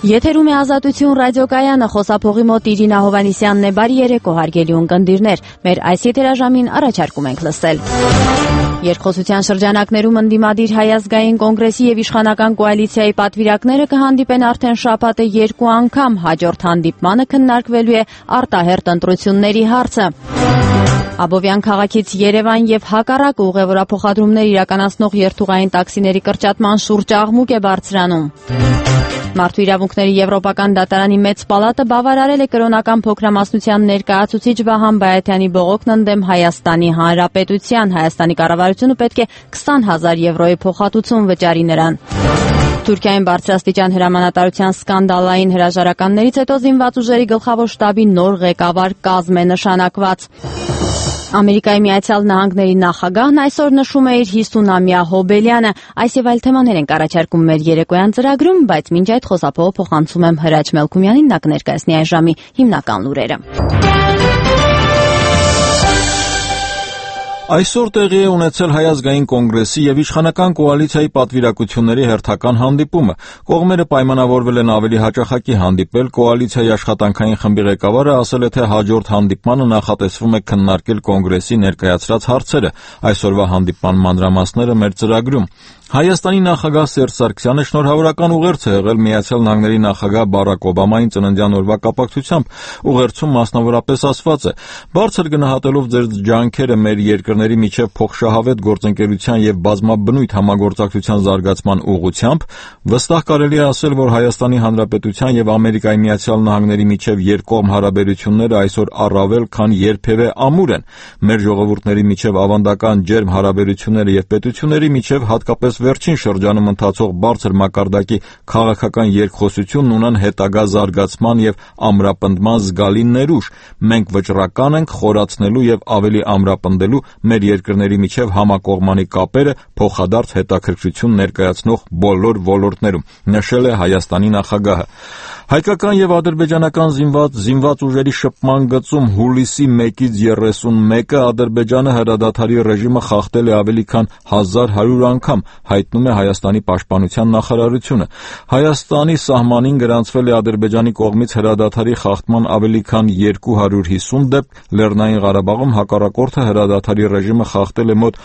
Եթերում է Ազատություն ռադիոկայանը, խոսափողի մոտ Իրինա Հովանիսյանն է, բարի երեկո հարգելի ունկնդիրներ, մեր այս եթերաժամին առաջարկում ենք լսել։ Երկխոսության շրջանակներում ընդդիմադիր Հայ ազգային կոնգրեսի եւ իշխանական կոալիցիայի պատվիրակները կհանդիպեն արդեն շաբաթը 2 անգամ, հաջորդ հանդիպմանը քննարկվելու է արտահերթ ընտրությունների հարցը։ Աբովյան քաղաքից Երևան եւ հակառակ ուղևորափոխադրումներ իրականացնող երթուղային տաքսիների կրճատման շուրջ աղմուկ է բարձրանում։ Մարդու իրավունքների Եվրոպական դատարանի մեծ պալատը բավարարել է կրոնական փոքրամասնության ներկայացուցիչ Վահան Բայաթյանի բողոքն ընդդեմ Հայաստանի Հանրապետության։ Հայաստանի կառավարությունը պետք է 20,000 եվրոյի փոխհատուցում վճարի նրան։ Թուրքիայում բարձրաստիճան հրամանատարության սկանդալային հրաժարականներից հետո զինված ուժերի գլխավոր շտաբի նոր ղեկավար կազմ է նշանակված։ Ամերիկայի Միացյալ Նահանգների նախագահն այսօր նշում է իր 50-ամյա հոբելյանը։ Այս եւ այլ թեմաներ ենք առաջարկում մեր երեկոյան ծրագրում, բայց մինչ այդ խոսափողը փոխանցում եմ Հրաչ Մելքումյանին, նա կներկայացնի այս ժամի հիմնական լուրերը։ Այսօր տեղի է ունեցել Հայ ազգային կոնգրեսի եւ իշխանական կոալիցիայի պատվիրակությունների հերթական հանդիպումը։ Կողմերը պայմանավորվել են ավելի հաճախակի հանդիպել։ Կոալիցիայի աշխատանքային խմբի ղեկավարը ասել է, թե հաջորդ հանդիպմանը նախատեսվում է քննարկել կոնգրեսի ներկայացրած հարցերը։ Այսօրվա հանդիպման մանրամասները մեր ծրագրում։ Հայաստանի նախագահ Սերժ Սարգսյանը շնորհավորական ուղերձ է եղել Միացյալ Նահանգների նախագահ Բարակ Օբամային ծննդյան օրվա կապակցությամբ։ Ուղերձում մասնավորապես ասված է. «Բարձր գնահատելով ձեր ջանքերը մեր երկրների միջև փոխշահավետ գործընկերության եւ բազմաբնույթ համագործակցության զարգացման ուղղությամբ, վստահ կարելի է ասել, որ Հայաստանի Հանրապետության եւ Ամերիկայի Միացյալ Նահանգների միջև երկկողմ հարաբերությունները այսօր առավել քան երբևէ ամուր են։ Մեր ժողովուրդների միջև ավանդական ջերմ հարաբերությունները եւ պետությունների միջև հատկապես վերջին շրջանում ընթացող բարձր մակարդակի քաղաքական երկխոսությունն ունեն հետագա զարգացման եւ ամրապնդման զգալի ներուժ։ Մենք վճռական ենք խորացնելու եւ ավելի ամրապնդելու մեր երկրների միջև համակողմանի կապերը փոխադարձ հետաքրքրություն ներկայացնող բոլոր ոլորտներում», նշել է Հայաստանի նախագահը։ Հայկական եւ ադրբեջանական զինված ուժերի շփման գծում հուլիսի 1-ից 31-ը Ադրբեջանը հրադադարի ռեժիմը խախտել է ավելի քան 1100 անգամ, հայտնում է Հայաստանի պաշտպանության նախարարությունը։ Հայաստանի սահմանին գրանցվել է Ադրբեջանի կողմից հրադադարի խախտման ավելի քան 250 դեպք, Լեռնային Ղարաբաղում հակառակորդը հրադադարի ռեժիմը խախտել է մոտ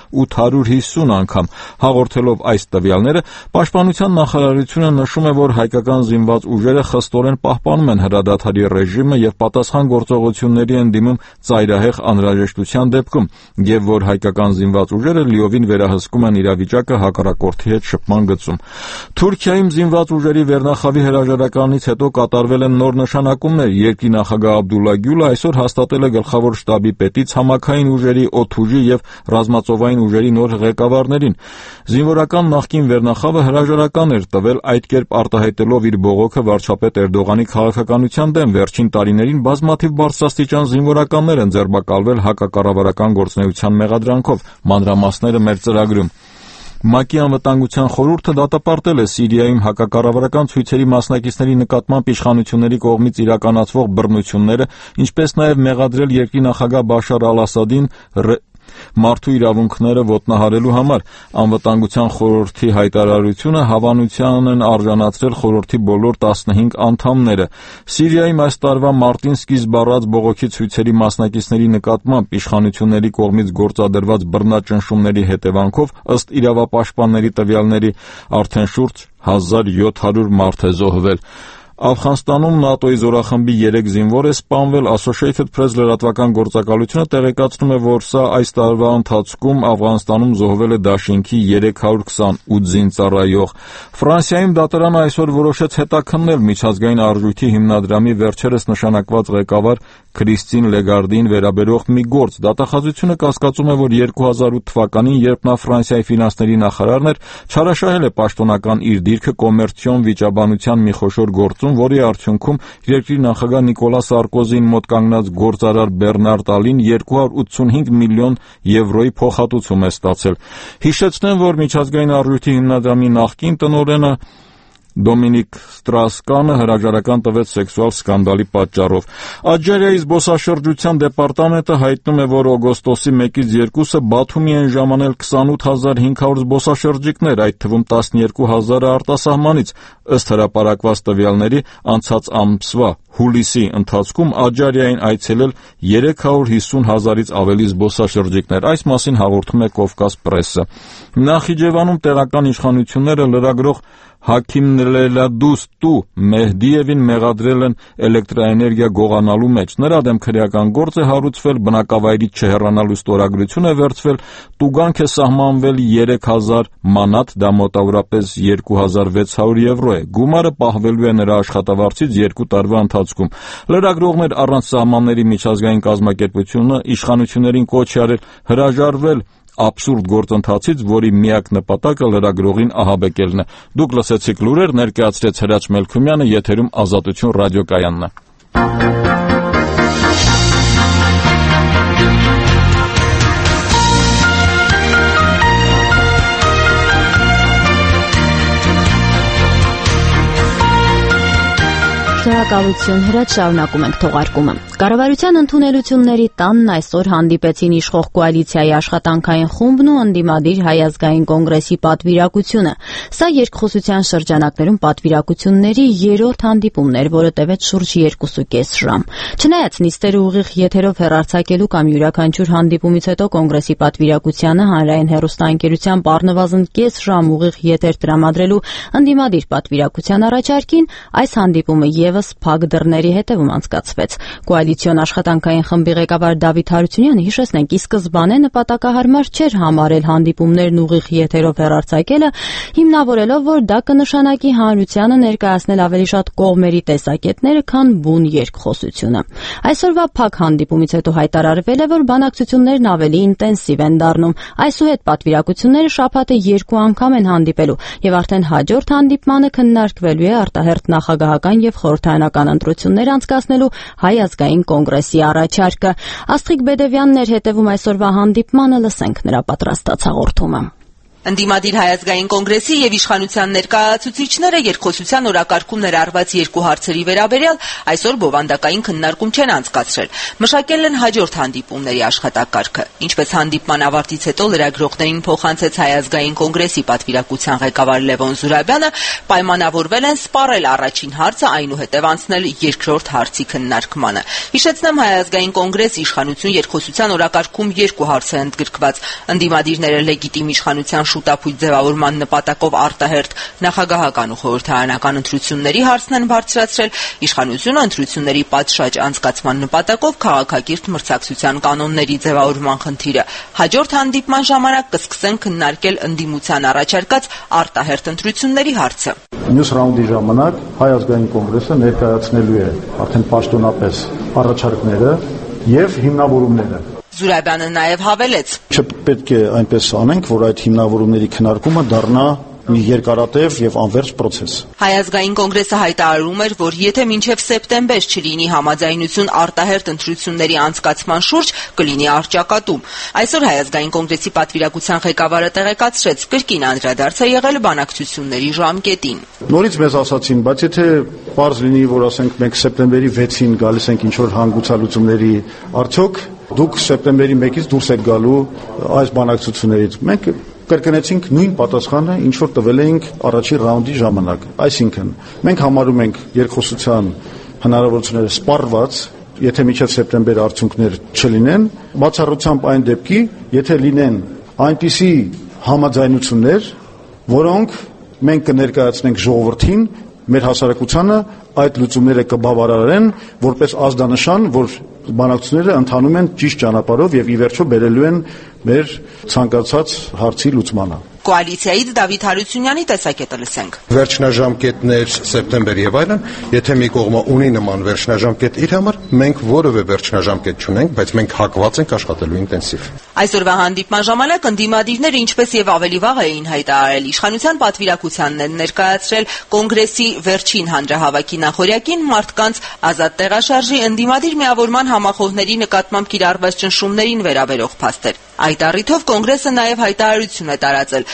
850 անգամ։ Հաղորդելով այս տվյալները, պաշտպանության նախարարությունը նշում է, որ հայկական զինված ուժերը խստորեն պահպանում են հրադադարի ռեժիմը եւ պատասխան գործողությունների են դիմում ծայրահեղ անհրաժեշտության դեպքում, եւ որ հայկական զինված ուժերը լիովին վերահսկում են իրավիճակը հակառակորդի հետ շփման գծում։ Թուրքիայում զինված ուժերի վերնախավի հրաժարականից հետո կատարվել են նոր նշանակումներ։ Երկրի նախագահ Աբդուլլա Գյուլը այսօր հաստատել է գլխավոր շտաբի պետի, ցամաքային ուժերի, օդուժի եւ ռազմածովային ուժերի նոր ղեկավարներին։ Զինվորական նախկին վերնախավը հրաժարական էր տվել, այդ կերպ արտահայտելով իր բողոքը վարչապետ Էրդողանի քաղաքականության դեմ։ Վերջին տարիներին բազմաթիվ բարձրաստիճան զինվորականներ են ձերբակալվել հակակառավարական գործունեության մեղադրանքով։ Մանրամասները մեր ծրագրում։ ՄԱԿ-ի անվտանգության խորհուրդը դատապարտել է Սիրիայում հակակառավարական ցույցերի մասնակիցների նկատմամբ իշխանությունների կողմից իրականացվող բռնությունները, ինչպես նաև մեղադրել երկրի նախագահ Բաշար Ալ-Ասադին մարդու իրավունքները ոտնահարելու համար։ Անվտանգության խորհրդի հայտարարությունը հավանության են արժանացրել խորհրդի բոլոր 15 անդամները։ Սիրիայում այս տարվա մարտին սկիզբ առած բողոքի ցույցերի մասնակիցների նկատմամբ իշխանությունների կողմից գործադրված բռնաճնշումների հետևանքով, ըստ իրավապաշտպանների տվյալների, արդեն շուրջ 1700 մարդ է զոհվել։ Աֆղանստանում ՆԱՏՕ-ի զորախմբի 3 զինվոր է սպանվել։ Associated Press լրատվական գործակալությունը տեղեկացնում է, որ սա այս տարվա ընթացքում Աֆղանստանում զոհվել է դաշինքի 328 զինծառայող։ Ֆրանսիայում դատարանը այսօր որոշեց հետաքննել միջազգային արժույթի հիմնադրամի վերջերս նշանակված ղեկավար Քրիստին Լեգարդին վերաբերող մի գործ։ Դատախազությունը կասկածում է, որ 2008 թվականին, երբ նա Ֆրանսիայի ֆինանսների նախարարն էր, չարաշահել է պաշտոնական իր դիրքը կոմերցիոն վիճաբանության մի խոշոր գործում, որի արդյունքում երկրի նախագահ Նիկոլա Սարկոզին մոտ կանգնած գործարար Բեռնար Տալին 285 միլիոն եվրոյի փոխհատուցում է ստացել։ Հիշեցնեմ, որ միջազգային արժույթի հիմնադրամի նախկին տնօրենը Դոմինիկ Ստրասկանը հրաժարական տվեց սեքսուալ սկանդալի պատճառով։ Ալժիրիայի զբոսաշրջության դեպարտամենտը հայտնում է, որ օգոստոսի 1-ից 2-ը Բաթումի են ժամանել 28500 զբոսաշրջիկներ, այդ թվում 12000-ը արտասահմանից։ Ըստ հրապարակված տվյալների, անցած ամսվա հուլիսի ընթացքում Աջարիային այցելել 350,000-ից ավելի զբոսաշրջիկներ, այս մասին հաղորդում է Կովկաս պրեսը։ Նախիջևանում տեղական իշխանությունները լրագրող Հաքիմ Լելադուստու Մեհդիևին մեղադրել են էլեկտրաէներգիա գողանալու մեջ։ Նրա դեմ քրեական գործ է հարուցվել, բնակավայրից չհեռանալու ստորագրություն է վերցվել, տուգանք է սահմանվել 3000 մանատ, դա մոտավորապես 2600 եվրո է։ Գումարը պահվելու է նրա աշխատավարձից 2 տարվա ընթացքում։ Լրագրողներ առանց սահմանների միջազգային կազմակերպությունը իշխանություններին կոչ է արել հրաժարվել աբսուրդ գործընթացից, որի միակ նպատակը լրագրողին ահաբեկելն է։ Դուք լսեցիք լուրեր, ներկայացրեց Հրաչ Մելքումյանը, եթերում Ազատություն ռադիոկայանն է։ Շնորհակալություն, Հրաչ, շարունակում ենք թողարկումը։ Կառավարության ընդունելությունների տանն այսօր հանդիպեցին իշխող կոալիցիայի աշխատանքային խումբն ու ընդդիմադիր Հայ ազգային կոնգրեսի պատվիրակությունը։ Սա երկխոսության շրջանակներում պատվիրակությունների 3-րդ հանդիպումն էր, որը տևեց շուրջ 2.5 ժամ։ Չնայած նիստերը ուղիղ եթերով հեռարձակելու կամ յուրաքանչյուր հանդիպումից հետո կոնգրեսի պատվիրակությանը հանրային հեռուստաընկերությամբ առնվազն կես ժամ ուղիղ եթեր տրամադրելու ընդդիմադիր պատվիրակության առաջարկին, այս հանդիպումը եւս փակ դռների հետևում անցկացվեց։ Կոալիցիոն աշխատանքային խմբի ղեկավար Դավիթ Հարությունյանը, հիշեցնենք, ի սկզբանե նպատակահարմար չէր համարել հանդիպումներն ուղիղ եթերով հեռարձակելը, հիմնավորելով, որ դա կնշանակի հանրությանը ներկայացնել ավելի շատ կողմերի տեսակետները, քան բուն երկխոսությունը։ Այսօրվա փակ հանդիպումից հետո հայտարարվել է, որ բանակցություններն ավելի ինտենսիվ են դառնում։ Այսուհետ պատվիրակությունները շաբաթը 2 անգամ են հանդիպելու եւ արդեն հաջորդ հանդիպմանը քննարկվելու է արտահերթ նախագահական եւ խորհրդարանական ընտրություններ անցկացնելու Հայ ազգային կոնգրեսի առաջարկը։ Աստղիկ Բեդևյանն էր հետևում այսօրվա հանդիպմանը, լսենք նրա պատրաստած հաղորդումը։ Ընդդիմադիր Հայ ազգային կոնգրեսի եւ իշխանության ներկայացուցիչները երկխոսության օրակարգում ներառված 2 հարցերի վերաբերյալ այսօր բովանդակային քննարկում չեն անցկացրել։ Մշակել են հաջորդ հանդիպումների աշխատակարգը։ Ինչպես հանդիպման ավարտից հետո լրագրողներին փոխանցեց Հայ ազգային կոնգրեսի պատվիրակության ղեկավար Լևոն Զուրաբյանը, պայմանավորվել են սպառել առաջին հարցը, այնուհետև անցնել երկրորդ հարցի քննարկմանը։ Հիշեցնեմ, Հայ ազգային կոնգրեսի իշխանություն երկխոսության օրակարգում 2 հարց է ընդգրկված։ Ընդդիմադիրները լեգիտիմ իշխանության շուտապույտ ձևավորման նպատակով արտահերթ նախագահական ու խորհրդարանական ընտրությունների հարցն են բարձրացրել, իշխանությունը ընտրությունների պատշաճ անցկացման նպատակով քաղաքակիրթ մրցակցության կանոնների ձևավորման խնդիրը։ Հաջորդ հանդիպման ժամանակ կսկսեն քննարկել ընդդիմության առաջարկած արտահերթ ընտրությունների հարցը։ Մյուս ռաունդի ժամանակ Հայ ազգային կոնգրեսը ներկայացնելու է արդեն պաշտոնապես առաջարկները եւ հիմնավորումները։ Զուրաբյանը նաև հավելեց. Չպետք է այնպես անենք, որ այդ հիմնավորումների քննարկումը դառնա մի երկարատև եւ անվերջ process։ Հայ ազգային կոնգրեսը հայտարարում էր, որ եթե մինչև սեպտեմբեր չլինի համաձայնություն արտահերթ ընտրությունների անցկացման շուրջ, կլինի առճակատում։ Այսօր Հայ ազգային կոնգրեսի պատվիրակության ղեկավարը տեղեկացրեց, կրկին անդրադարձ է եղել բանակցությունների ժամկետին։ Նորից մեզ ասացին, բայց եթե պարզ լինի, որ ասենք մենք սեպտեմբերի 6-ին գալիս ենք ինչ-որ հանգուցալուծումների, արդյոք դուք սեպտեմբերի 1-ից դուրս եք գալու այս բանակցություններից։ Մենք կրկնեցինք նույն պատասխանը, ինչ որ տվել էինք առաջին ռաունդի ժամանակ։ Այսինքն, մենք համարում ենք երկխոսության հնարավորությունները սպառված, եթե մինչև սեպտեմբեր արդյունքներ չլինեն, բացառությամբ այն դեպքի, եթե լինեն այնպիսի համաձայնություններ, որոնք մենք կներկայացնենք ժողովրդին, մեր հասարակությանը այդ լուծումները կբավարարեն որպես ազդանշան, որ բանակցությունները ընթանում են ճիշտ ճանապարհով եւ ի վերջո բերելու են մեր ցանկացած հարցի լուծմանը։ Կոալիցիայից Դավիթ Հարությունյանի տեսակետը լսենք։ Վերջնաժամկետներ սեպտեմբեր եւ այլն, եթե մի կողմը ունի նման վերջնաժամկետ իր համար, մենք որևէ վերջնաժամկետ չունենք, բայց մենք հակված ենք աշխատելու ինտենսիվ։ Այսօրվա հանդիպման ժամանակ ընդդիմադիրները ինչպես եւ ավելի վաղ էին հայտարարել, իշխանության պատվիրակությանն են ներկայացրել կոնգրեսի վերջին հանրահավաքի նախօրյակին մարդկանց ազատ տեղաշարժի ընդդիմադիր միավորման համախոհների նկատմամբ կիրառված ճնշումներին վերաբերող փաստեր։ Այդ առիթով կոնգրեսը նաև հայտարարություն է տարածել,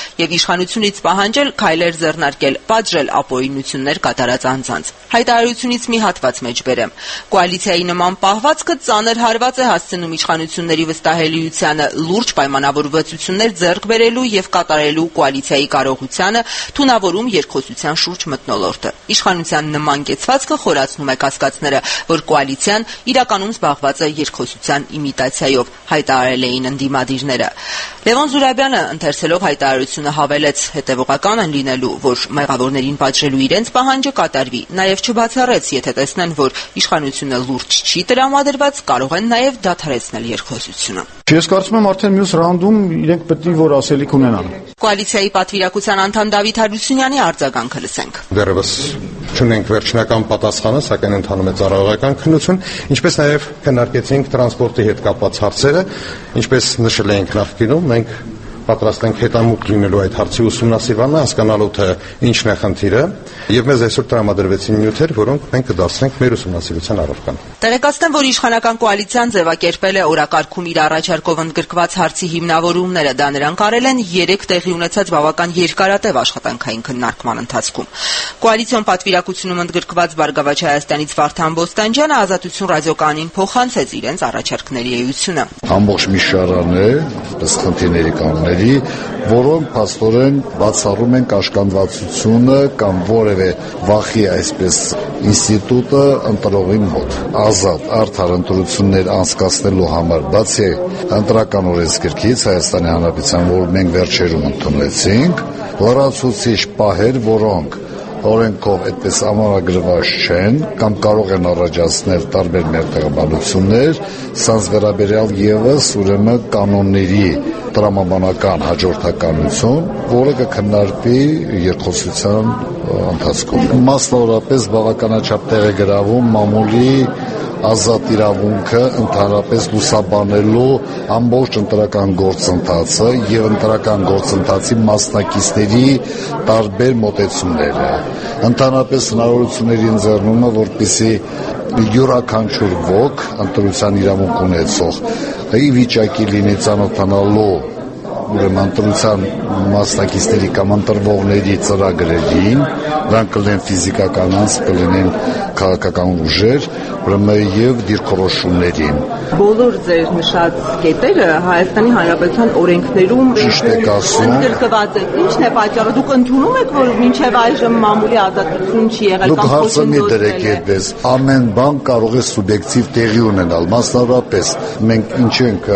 եւ իշխանությունից պահանջել քայլեր ձեռնարկել, պատժել ապօրինություններ կատարած անձանց։ Հայտարարությունից մի հատված մեջբերեմ։ Կոալիցիայի նման պահվածքը ծանր հարված է հասցնում իշխանությունների վստահելիությանը, լուրջ պայմանավորվածություններ ձեռք բերելու եւ կատարելու կոալիցիայի կարողությանը, թունավորում երկխոսության շուրջ մթնոլորտը։ Իշխանության նման կեցվածքը խորացնում է կասկածները, որ կոալիցիան իրականում զբաղված է երկխոսության իմիտացիայով, հայտարարել էին ընդդիմադիրները։ Լևոն Զուրաբյանը ընթերցելով հայտարարությունը հավելեց, հետևողական են լինելու, որ մեղավորներին պատժելու իրենց պահանջը կատարվի, նաեւ չբացառեց, եթե տեսնեն, որ իշխանությունը լուրջ չի տրամադրված, կարող են նաեւ դադարեցնել երկխոսությունը։ Ես կարծում եմ արդեն մյուս ռաունդում իրենք պետք է որ ասելիք ունենան։ Կոալիցիայի պատվիրակության անդամ Դավիթ Հարությունյանի արձագանքը լսենք։ Դեռևս չունենք վերջնական պատասխանը, սակայն ընթանում է ծառայողական քննություն, ինչպես նաև քննարկեցինք տրանսպորտի հետ կապված հարցերը, ինչպես նշել էինք նախկինում, մենք պատրաստ ենք հետամուտ լինելու այդ հարցի ուսումնասիրմանը, հասկանալու թե ինչն է խնդիրը, եւ մեզ այսօր տրամադրվեցին նյութեր, որոնք մենք կդասենք մեր ուսումնասիրության առարկան։ Տեղեկացնեմ, որ իշխանական կոալիցիան ձևակերպել է օրակարգում իր առաջարկով ընդգրկված հարցի հիմնավորումները, դա նրանք արել են 3 տեղի ունեցած բավական երկարատև աշխատանքային քննարկման ընթացքում։ Կոալիցիոն պատվիրակությունում ընդգրկված Բարգավաճ Հայաստանից Վարդան Բոստանջյանը Ազատություն ռադիոկայանին փոխանցեց իրենց առաջարկների էությունը։ Ամբողջ մի շարան է, ըստ խնդիրների կանոնների, որոնք փաստորեն բացառում են կաշկանդվածությունը կամ որևէ վախի այսպես ինստիտուտը ընտրողի մոտ։ Ազատ արդար ընտրություններ անցկացնելու համար բացի ընտրական օրենսգրքից Հայաստանի Հանրապետության, որ մենք վերջերում ընդունեցինք, լրացուցիչ պահեր, որոնք օրենքով այդպես ամրագրված չեն կամ կարող են առաջացնել տարբեր մերձաբանություններ, սանձ վերաբերյալ եւս ուրեմն կանոնների տրամաբանական հաջորդականություն, որը կքննարկվի երկխոսության ընթացքում։ Մասնավորապես բավականաչափ տեղ է գրավում մամուլի ազատ իրավունքը ընդհանրապես լուսաբանելու ամբողջ ընտրական գործընթացը եւ ընտրական գործընթացի մասնակիցների տարբեր մոտեցումները։ Ընդհանրապես հնարավորությունների ընձեռնումը, որպեսզի յուրաքանչյուր ոք ընտրության իրավունք ունեցող ի վիճակի լինի ծանոթանալու ուրեմն ընտրության մասնակիցների կամ ընտրվողների ծրագրերին, նրանք կլինեն ֆիզիկական անձ, կլինեն քաղաքական ուժեր, ուրեմն եւ դիրքորոշումներին։ Բոլոր ձեր նշած կետերը Հայաստանի Հանրապետության օրենքներում ընդգրկված են։ Ինչն է պատճառը։ Դուք ընդունում եք, որ մինչև այժմ մամուլի ազատություն չի եղել կամ հարցը մի դրեք այդպես։ Ամեն բան կարող է սուբյեկտիվ տեղի ունենալ։ Մասնավորապես մենք ինչ ենք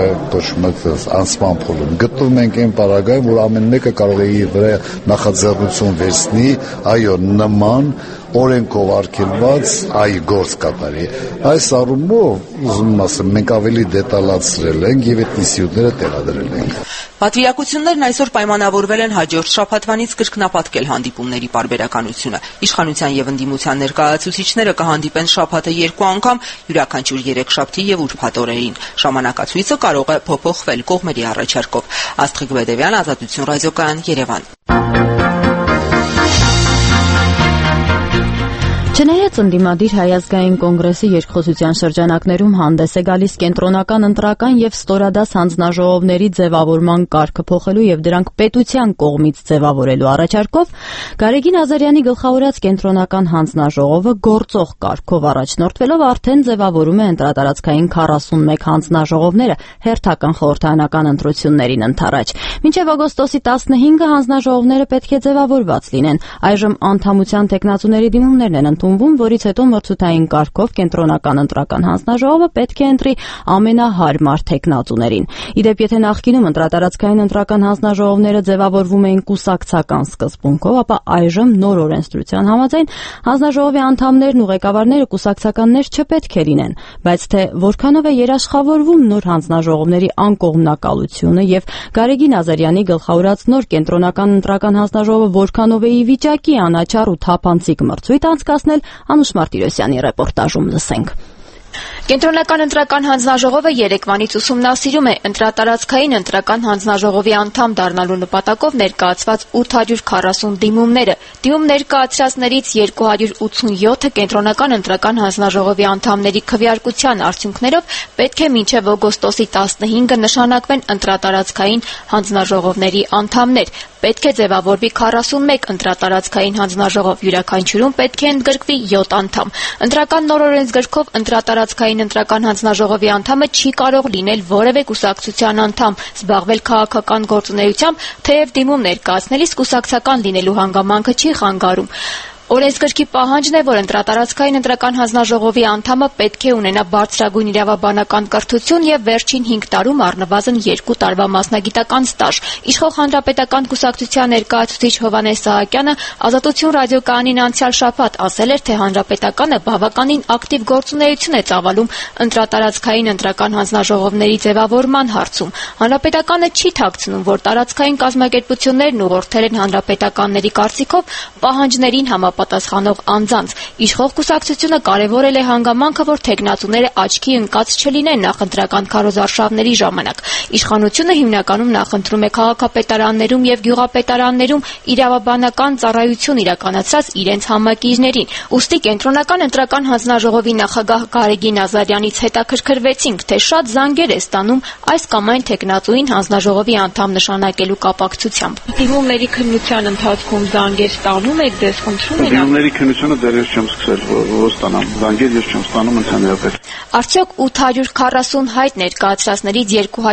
անցման փուլում գտնում ենք այն պարագայում, որ ամեն մեկը կարող է իր վրա նախաձեռնություն վերցնի, այո, նման օրենքով արգելված գործ կատարի։ Այս առումով ուզում եմ ասեմ, մենք ավելի դետալացրել ենք եւ այդ ինստիտուտները տեղադրել ենք։ Պատվիրակություններն այսօր պայմանավորվել են հաջորդ շաբաթվանից կրկնապատկել հանդիպումների պարբերականությունը։ Իշխանության եւ ընդդիմության ներկայացուցիչները կհանդիպեն շաբաթը 2 անգամ, յուրաքանչյուր 3 շաբթի եւ ուրբաթ օրերին։ Ժամանակացույցը կարող է փոփոխվել կողմերի առաջարկով։ Աստղիկ Բեդևյան, Ազատություն ռադիոկայան, Երևան։ Չնայած ընդդիմադիր Հայ ազգային կոնգրեսի երկխոսության շրջանակներում հանդես է գալիս կենտրոնական ընտրական եւ ստորադաս հանձնաժողովների ձևավորման կարգը փոխելու եւ դրանք պետության կողմից ձևավորելու առաջարկով, Գարեգին Ազարյանի գլխավորած կենտրոնական հանձնաժողովը գործող կարգով առաջնորդվելով արդեն ձևավորում է ընտրատարածքային 41 հանձնաժողովները հերթական խորհրդարանական ընտրություններին ընդառաջ։ Մինչև օգոստոսի 15-ը հանձնաժողովները պետք է ձևավորված լինեն։ Այժմ անդամության տեխնացուների դիմումներն են որից հետո մրցութային կարգով կենտրոնական ընտրական հանձնաժողովը պետք է ընտրի ամենահարմար թեկնածուներին։ Իդեպ, եթե նախկինում ընտրատարածքային ընտրական հանձնաժողովները ձևավորվում էին կուսակցական սկզբունքով, ապա այժմ նոր օրենսդրության համաձայն հանձնաժողովի անդամներն ու ղեկավարները կուսակցականներ չպետք է լինեն, բայց թե որքանով է երաշխավորվում նոր հանձնաժողովների անկողմնակալությունը եւ Գարեգին Ազարյանի գլխավորած նոր կենտրոնական ընտրական հանձնաժողովը որքանով է ի վիճակի անաչառ ու թափանցիկ մրցույթ անցկացնել, Անուշ Մարտիրոսյանի ռեպորտաժում լսենք։ Կենտրոնական ընտրական հանձնաժողովը երեկվանից ուսումնասիրում է ընտրատարածքային ընտրական հանձնաժողովի անդամ դառնալու նպատակով ներկայացված 840 դիմումները։ Դիմում ներկայացրածներից 287-ը կենտրոնական ընտրական հանձնաժողովի անդամների քվեարկության արդյունքներով պետք է մինչև օգոստոսի 15-ը նշանակվեն ընտրատարածքային հանձնաժողովների անդամներ։ Պետք է ձևավորվի 41 ընտրատարածքային հանձնաժողով, յուրաքանչյուրում պետք է ընդգրկվի 7 անդամ։ Ընտրական նոր օրենսգրքով ընտրատարածքային ընտրական հանձնաժողովի անդամը չի կարող լինել որևէ կուսակցության անդամ, զբաղվել քաղաքական գործունեությամբ, թեև դիմում ներկայացնելիս կուսակցական լինելու հանգամանքը չի խանգարում։ Օրենսգրքի պահանջն է, որ ընտրատարածքային ընտրական հանձնաժողովի անդամը պետք է ունենա բարձրագույն իրավաբանական կրթություն եւ վերջին 5 տարում առնվազն 2 տարվա մասնագիտական ստաժ։ Իշխող հանրապետական կուսակցության ներկայացուցիչ Հովհաննես Սահակյանը Ազատություն ռադիոկայանին անցյալ շաբաթ ասել էր, թե հանրապետականը բավականին ակտիվ գործունեություն է ծավալում ընտրատարածքային ընտրական հանձնաժողովների ձևավորման հարցում։ Հանրապետականը չի թաքցնում, որ տարածքային կազմակերպություններն ուղղորդել են հանրապետականների կարծիքով պահանջներին պատասխանող անձանց։ Իշխող կուսակցությունը կարևորել է հանգամանքը, որ թեկնածուները աչքի ընկած չլինեն նախընտրական քարոզարշավների ժամանակ։ Իշխանությունը հիմնականում նախընտրում է քաղաքապետարաններում եւ գյուղապետարաններում իրավաբանական ծառայություն իրականացրած իրենց համակիրներին։ Ուստի կենտրոնական ընտրական հանձնաժողովի նախագահ Գարեգին Ազարյանից հետաքրքրվեցինք, թե շատ զանգեր է ստանում այս կամ այն թեկնածուին հանձնաժողովի անդամ նշանակելու կապակցությամբ։ Դիմումների քննության ընթացքում զանգեր ստանում եք, դες խնդրում Դիմումների քննությունը դեռ ես չեմ սկսել, որ ստանամ զանգեր, ես չեմ ստանում ընդհանրապես։ Արդյոք 840 հայտ ներկայացրածներից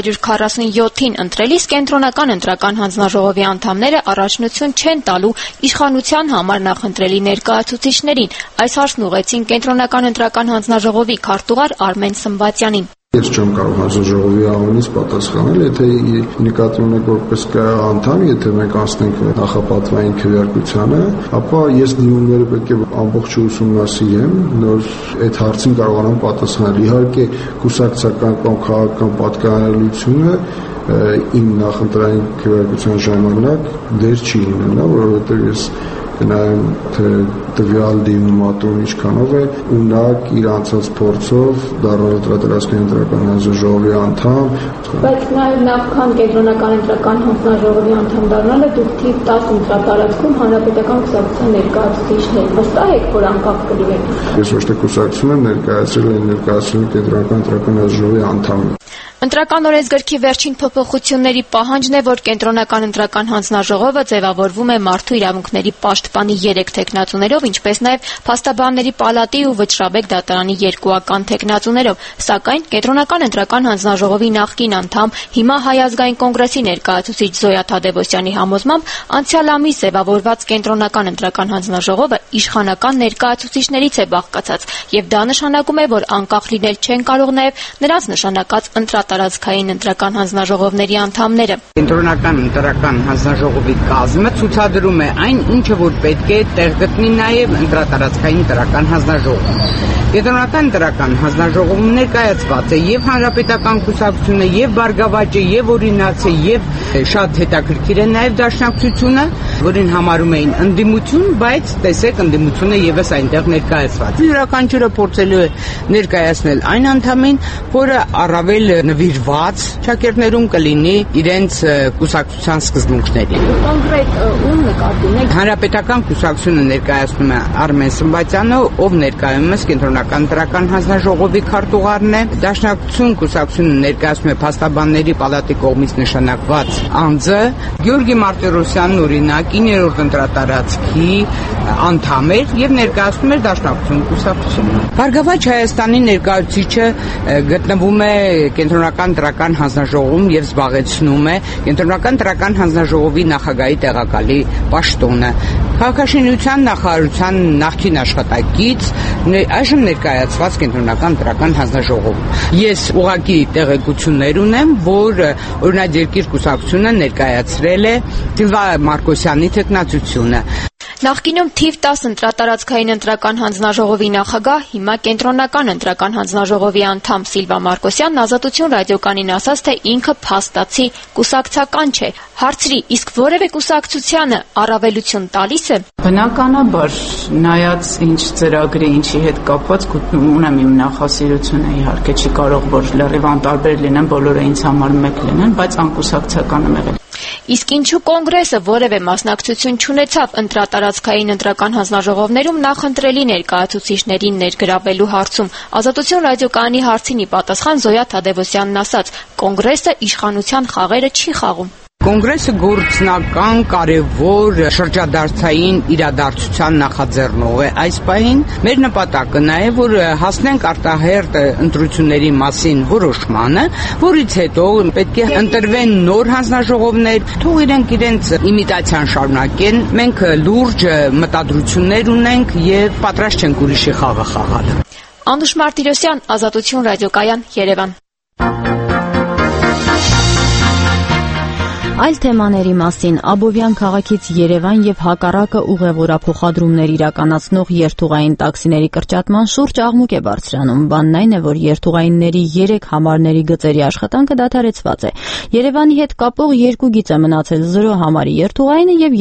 247-ին ընտրելիս կենտրոնական ընտրական հանձնաժողովի անդամները առաջնություն չեն տալու իշխանության համար նախընտրելի ներկայացուցիչներին։ Այս հարցն ուղղեցին կենտրոնական ընտրական հանձնաժողովի քարտուղար Արմեն Սմբատյանին։ Ես չեմ կարող հանձնաժողովի անունից պատասխանել, եթե նկատի ունեք որպես անդամ, եթե մենք անցնենք նախապատվային քվեարկությանը, ապա ես դիմումները պետք է ամբողջ ուսումնասիրեմ, նոր այդ հարցին կարողանամ պատասխանել։ Իհարկե, կուսակցական կամ քաղաքական պատկանելիությունը իմ նախընտրային քվեարկության ժամանակ դեր չի ունենա, որովհետև ես կնայեմ, թե տվյալ դիմումատուն ինչքանով է ունակ իր անցած փորձով դառնալ ընտրատարածքային ընտրական հանձնաժողովի անդամ։ Բայց նաև նախքան կենտրոնական ընտրական հանձնաժողովի անդամ դառնալը դուք թիվ 10 ընտրատարածքում հանրապետական կուսակցության ներկայացուցիչներ վստահ եք, որ անկախ կլինեք։ Ես ոչ թե կուսակցություն եմ ներկայացրել կենտրոնական ընտրական հանձնաժողովի անդամ։ Ընտրական օրենսգրքի վերջին փոփոխությունների պահանջն է, որ կենտրոնական ընտրական հանձնաժողովը ձևավորվում է մարդու իրավունքների պաշտպանի 3 թեկնածուներով, ինչպես նաև փաստաբանների պալատի ու վճռաբեկ դատարանի 2-ական թեկնածուներով։ Սակայն կենտրոնական ընտրական հանձնաժողովի նախկին անդամ, հիմա Հայ ազգային կոնգրեսի ներկայացուցիչ Զոյա Թադևոսյանի համոզմամբ անցյալ ամիս ձևավորված կենտրոնական ընտրական հանձնաժողովը իշխանական ներկայացուցիչներից է բաղկացած, եւ դա նշանակում է, որ անկախ լինել չեն կարող նաև նրանց նշանակած տարածքային ընտրական հանձնաժողովների անդամները։ Կենտրոնական ընտրական հանձնաժողովի կազմը ցուցադրում է այն, ինչը որ պետք է տեղ գտնի նաև ընտրատարածքային ընտրական հանձնաժողովում։ Կենտրոնական ընտրական հանձնաժողովում ներկայացված է եւ հանրապետական կուսակցությունը, եւ Բարգավաճը, եւ Օրինացը, եւ շատ հետաքրքիր է նաև Դաշնակցությունը, որին համարում էին ընդդիմություն, բայց տեսեք ընդդիմությունը եւս այնտեղ ներկայացված։ Յուրաքանչյուրը փորձելու է ներկայացնել այն անդամին, որը առավել նվիրված շակերտներում կլինի իրենց կուսակցության սկզբունքներին։ Կոնկրետ ում նկատի ունեք։ Հանրապետական կուսակցությունը ներկայացնում է Արմեն Սմբատյանը, ով ներկայումս կենտրոնական ընտրական հանձնաժողովի քարտուղարն է։ Դաշնակցություն կուսակցությունը ներկայացնում է փաստաբանների պալատի կողմից նշանակված անձը։ Գյորգի Մարտիրոսյանն օրինակ 9-րդ ընտրատարածքի անդամ էր եւ ներկայացնում էր Դաշնակցություն կուսակցությունը։ Բարգավաճ Հայաստանի ներկայացուցիչը գտնվում է կենտրոնական ընտրական հանձնաժողովում եւ զբաղեցնում է կենտրոնական ընտրական հանձնաժողովի նախագահի տեղակալի պաշտոնը։ Քաղաքաշինության նախարարության նախկին աշխատակից այժմ ներկայացված կենտրոնական ընտրական հանձնաժողովում։ Ես ուղղակի տեղեկություններ ունեմ, որ օրինակ երկիր կուսակցությունը ներկայացրել է Սիլվա Մարկոսյանի թեկնածությունը։ Նախկինում թիվ 10 ընտրատարածքային ընտրական հանձնաժողովի նախագահ, հիմա կենտրոնական ընտրական հանձնաժողովի անդամ Սիլվա Մարկոսյանն Ազատություն ռադիոկայանին ասաց, թե ինքը փաստացի կուսակցական չէ։ Հարցրի, իսկ որևէ կուսակցությանը առավելություն տալիս է։ Բնականաբար, նայած ինչ ծրագրի ինչի հետ կապված ունեմ իմ նախասիրությունը, իհարկե չի կարող որ լրիվ անտարբեր լինեն, բոլորը ինձ համար մեկ լինեն, բայց անկուսակցական եմ եղել։ Իսկ ինչու կոնգրեսը որևէ մասնակցություն չունեցավ ընտրատարածքային ընտրական հանձնաժողովներում նախընտրելի ներկայացուցիչներին ներգրավելու հարցում։ Ազատություն ռադիոկայանի հարցին ի պատասխան Զոյա Թադևոսյանն ասաց. կոնգրեսը իշխանության խաղերը չի խաղում։ Կոնգրեսը գործնական կարևոր շրջադարձային իրադարձության նախաձեռնող է այս պահին։ Մեր նպատակը նա է, որ հասնենք արտահերթ ընտրությունների մասին որոշմանը, որից հետո պետք է ընտրվեն նոր հանձնաժողովներ, թող իրենց իմիտացիան շարունակեն։ Մենք լուրջ մտադրություններ ունենք եւ պատրաստ չենք ուրիշի խաղը խաղալ։ Անդուշ Մարտիրոսյան, Ազատություն ռադիոկայան, Երևան։ Այլ թեմաների մասին Աբովյան քաղաքից Երևան եւ հակառակը ուղևորափոխադրումներ իրականացնող երթուղային տաքսիների կրճատման շուրջ աղմուկ է բարձրանում։ Բանն այն է, որ երթուղայինների 3 համարների գծերի աշխատանքը դադարեցված է։ Երևանի հետ կապող 2 գիծ է մնացել 0 համարի երթուղայինը եւ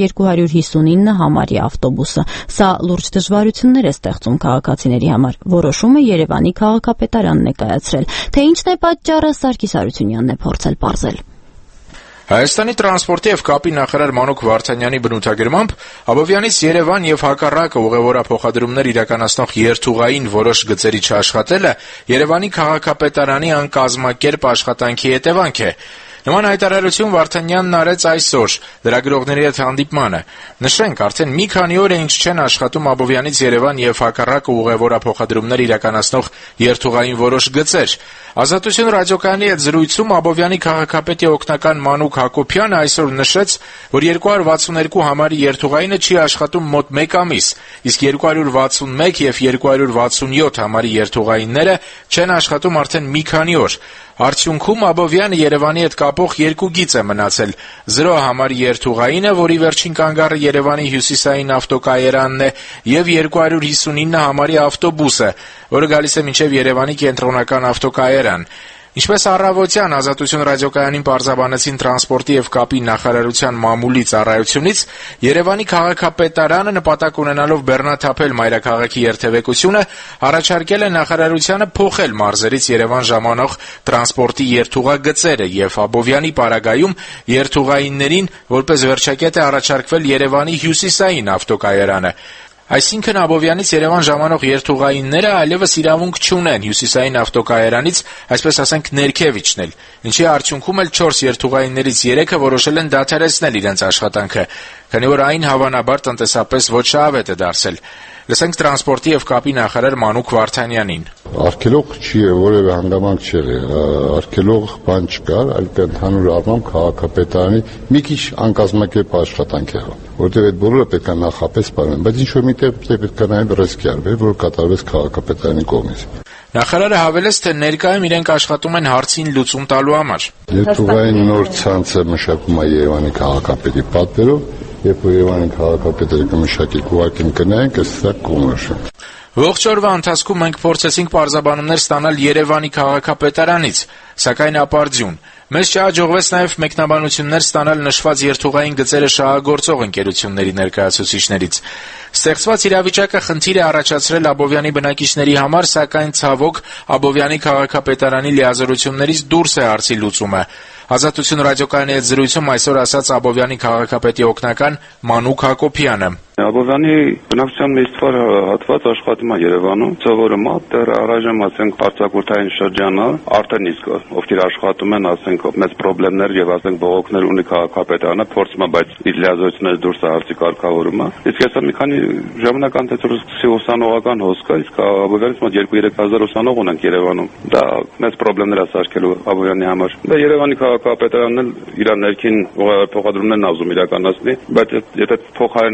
259 համարի ավտոբուսը։ Սա լուրջ դժվարություններ է ստեղծում քաղաքացիների համար։ Որոշումը Երևանի քաղաքապետարանն է կայացրել։ Թե ինչն է պատճառը, Սարգիս Արությունյանն է փորձել պարզել։ Հայաստանի տրանսպորտի եւ կապի նախարար Մանուկ Վարդանյանի բնութագրմամբ Աբովյանից Երևան եւ հակառակը ուղևորափոխադրումներ իրականացնող երթուղային որոշ գծերի չաշխատելը Երևանի քաղաքապետարանի անկազմակերպ աշխատանքի հետևանք է։ Նման հայտարարություն Վարդանյանն արեց այսօր լրագրողների հետ հանդիպմանը։ Նշենք, արդեն մի քանի օր է ինչ չեն աշխատում Աբովյանից Երևան եւ հակառակը ուղևորափոխադրումներ իրականացնող երթուղային որոշ գծեր։ Ազատություն ռադիոկայանի հետ զրույցում Աբովյանի քաղաքապետի օգնական Մանուկ Հակոբյանը այսօր նշեց, որ 262 համարի երթուղայինը չի աշխատում մոտ 1 ամիս, իսկ 261 եւ 267 համարի երթուղայինները չեն աշխատում արդեն մի քանի օր։ Արդյունքում Աբովյանը Երևանի հետ կապող 2 գիծ է մնացել. 0 համարի երթուղայինը, որի վերջին կանգառը Երևանի հյուսիսային ավտոկայարանն է, եւ 259 համարի ավտոբուսը, որը գալիս է մինչեւ Երևանի կենտրոնական ավտոկայարան։ Ինչպես առավոտյան Ազատություն ռադիոկայանին պարզաբանեցին տրանսպորտի եւ կապի նախարարության մամուլի ծառայությունից, Երևանի քաղաքապետարանը նպատակ ունենալով բեռնաթափել մայրաքաղաքի երթևեկությունը, առաջարկել է նախարարությանը փոխել մարզերից Երևան ժամանող տրանսպորտի երթուղագծերը եւ Աբովյանի պարագայում երթուղայիններին որպես վերջակետ է առաջարկվել Երևանի հյուսիսային ավտոկայարանը։ Այսինքն Աբովյանից Երևան ժամանող երթուղայինները այլևս իրավունք չունեն հյուսիսային ավտոկայարանից, այսպես ասենք, ներքև իջնել, ինչի արդյունքում էլ 4 երթուղայիններից 3-ը որոշել են դադարեցնել իրենց աշխատանքը, քանի որ այն հավանաբար տնտեսապես ոչ շահավետ է դարձել։ Լսենք տրանսպորտի եւ կապի նախարար Մանուկ Վարդանյանին։ Արգելող չի որևէ հանգամանք չեղել, արգելող բան չկար, այլ ընդհանուր առմամբ քաղաքապետարանի մի քիչ անկազմակերպ աշխատանք եղավ, որտեղ այդ բոլորը պետք է նախապես բարեն, բայց ինչ-որ միտեղ պետք է նաև ռիսկի արվեր, որ կատարվեց քաղաքապետարանի կողմից։ Նախարարը հավելեց, թե ներկայում իրենք աշխատում են հարցին լուծում տալու համար։ Երթուղային նոր ցանցը մշակվում է Երևանի քաղաքապետի պատվերով, երբ Երևանի քաղաքապետը կմշակի ուղղակի կնայենք, սա կոմերշ։ Ողջ օրվա ընթացքում մենք փորձեցինք պարզաբանումներ ստանալ Երևանի քաղաքապետարանից, սակայն ապարդյուն։ Մեզ չհաջողվեց նաև մեկնաբանություններ ստանալ նշված երթուղային գծերը շահագործող ընկերությունների ներկայացուցիչներից։ Ստեղծված իրավիճակը խնդիր է առաջացրել Աբովյանի բնակիչների համար, սակայն ցավոք Աբովյանի քաղաքապետարանի լիազորություններից դուրս է հարցի լուծումը։ Ազատություն ռադիոկայանի հետ զրույցում այսօր ասաց Աբովյանի քաղաքապետի օգնական Մանուկ Հակոբյանը։ Աբովյանի բնակչության մեծ թվով հատված աշխատում է Երևանում, սովորում է, դեռ առայժմ ասենք արձակուրդային շրջանը արդեն իսկ ովքեր աշխատում են, ասենք մեծ խնդիրներ եւ ասենք բողոքներ ունի քաղաքապետարանը, փորձում է, բայց իր լիազորություններից դուրս է հարցի կարգավորումը։ Իսկ հեսա մի քանի ժամանակ անց որ սկսի ուսանողական հոսք կա, իսկ Աբովյանից մոտ 2-3000 ուսանող ունենք Երևանում։ Դա մեծ խնդիրներ է սարքելու Աբովյանի համար։ Դա Երևանի քաղաքապետարանն էլ իր ներքին ուղղափոխադրումներն ուզում իրականացնի, բայց եթե փոխարեն ուրիշ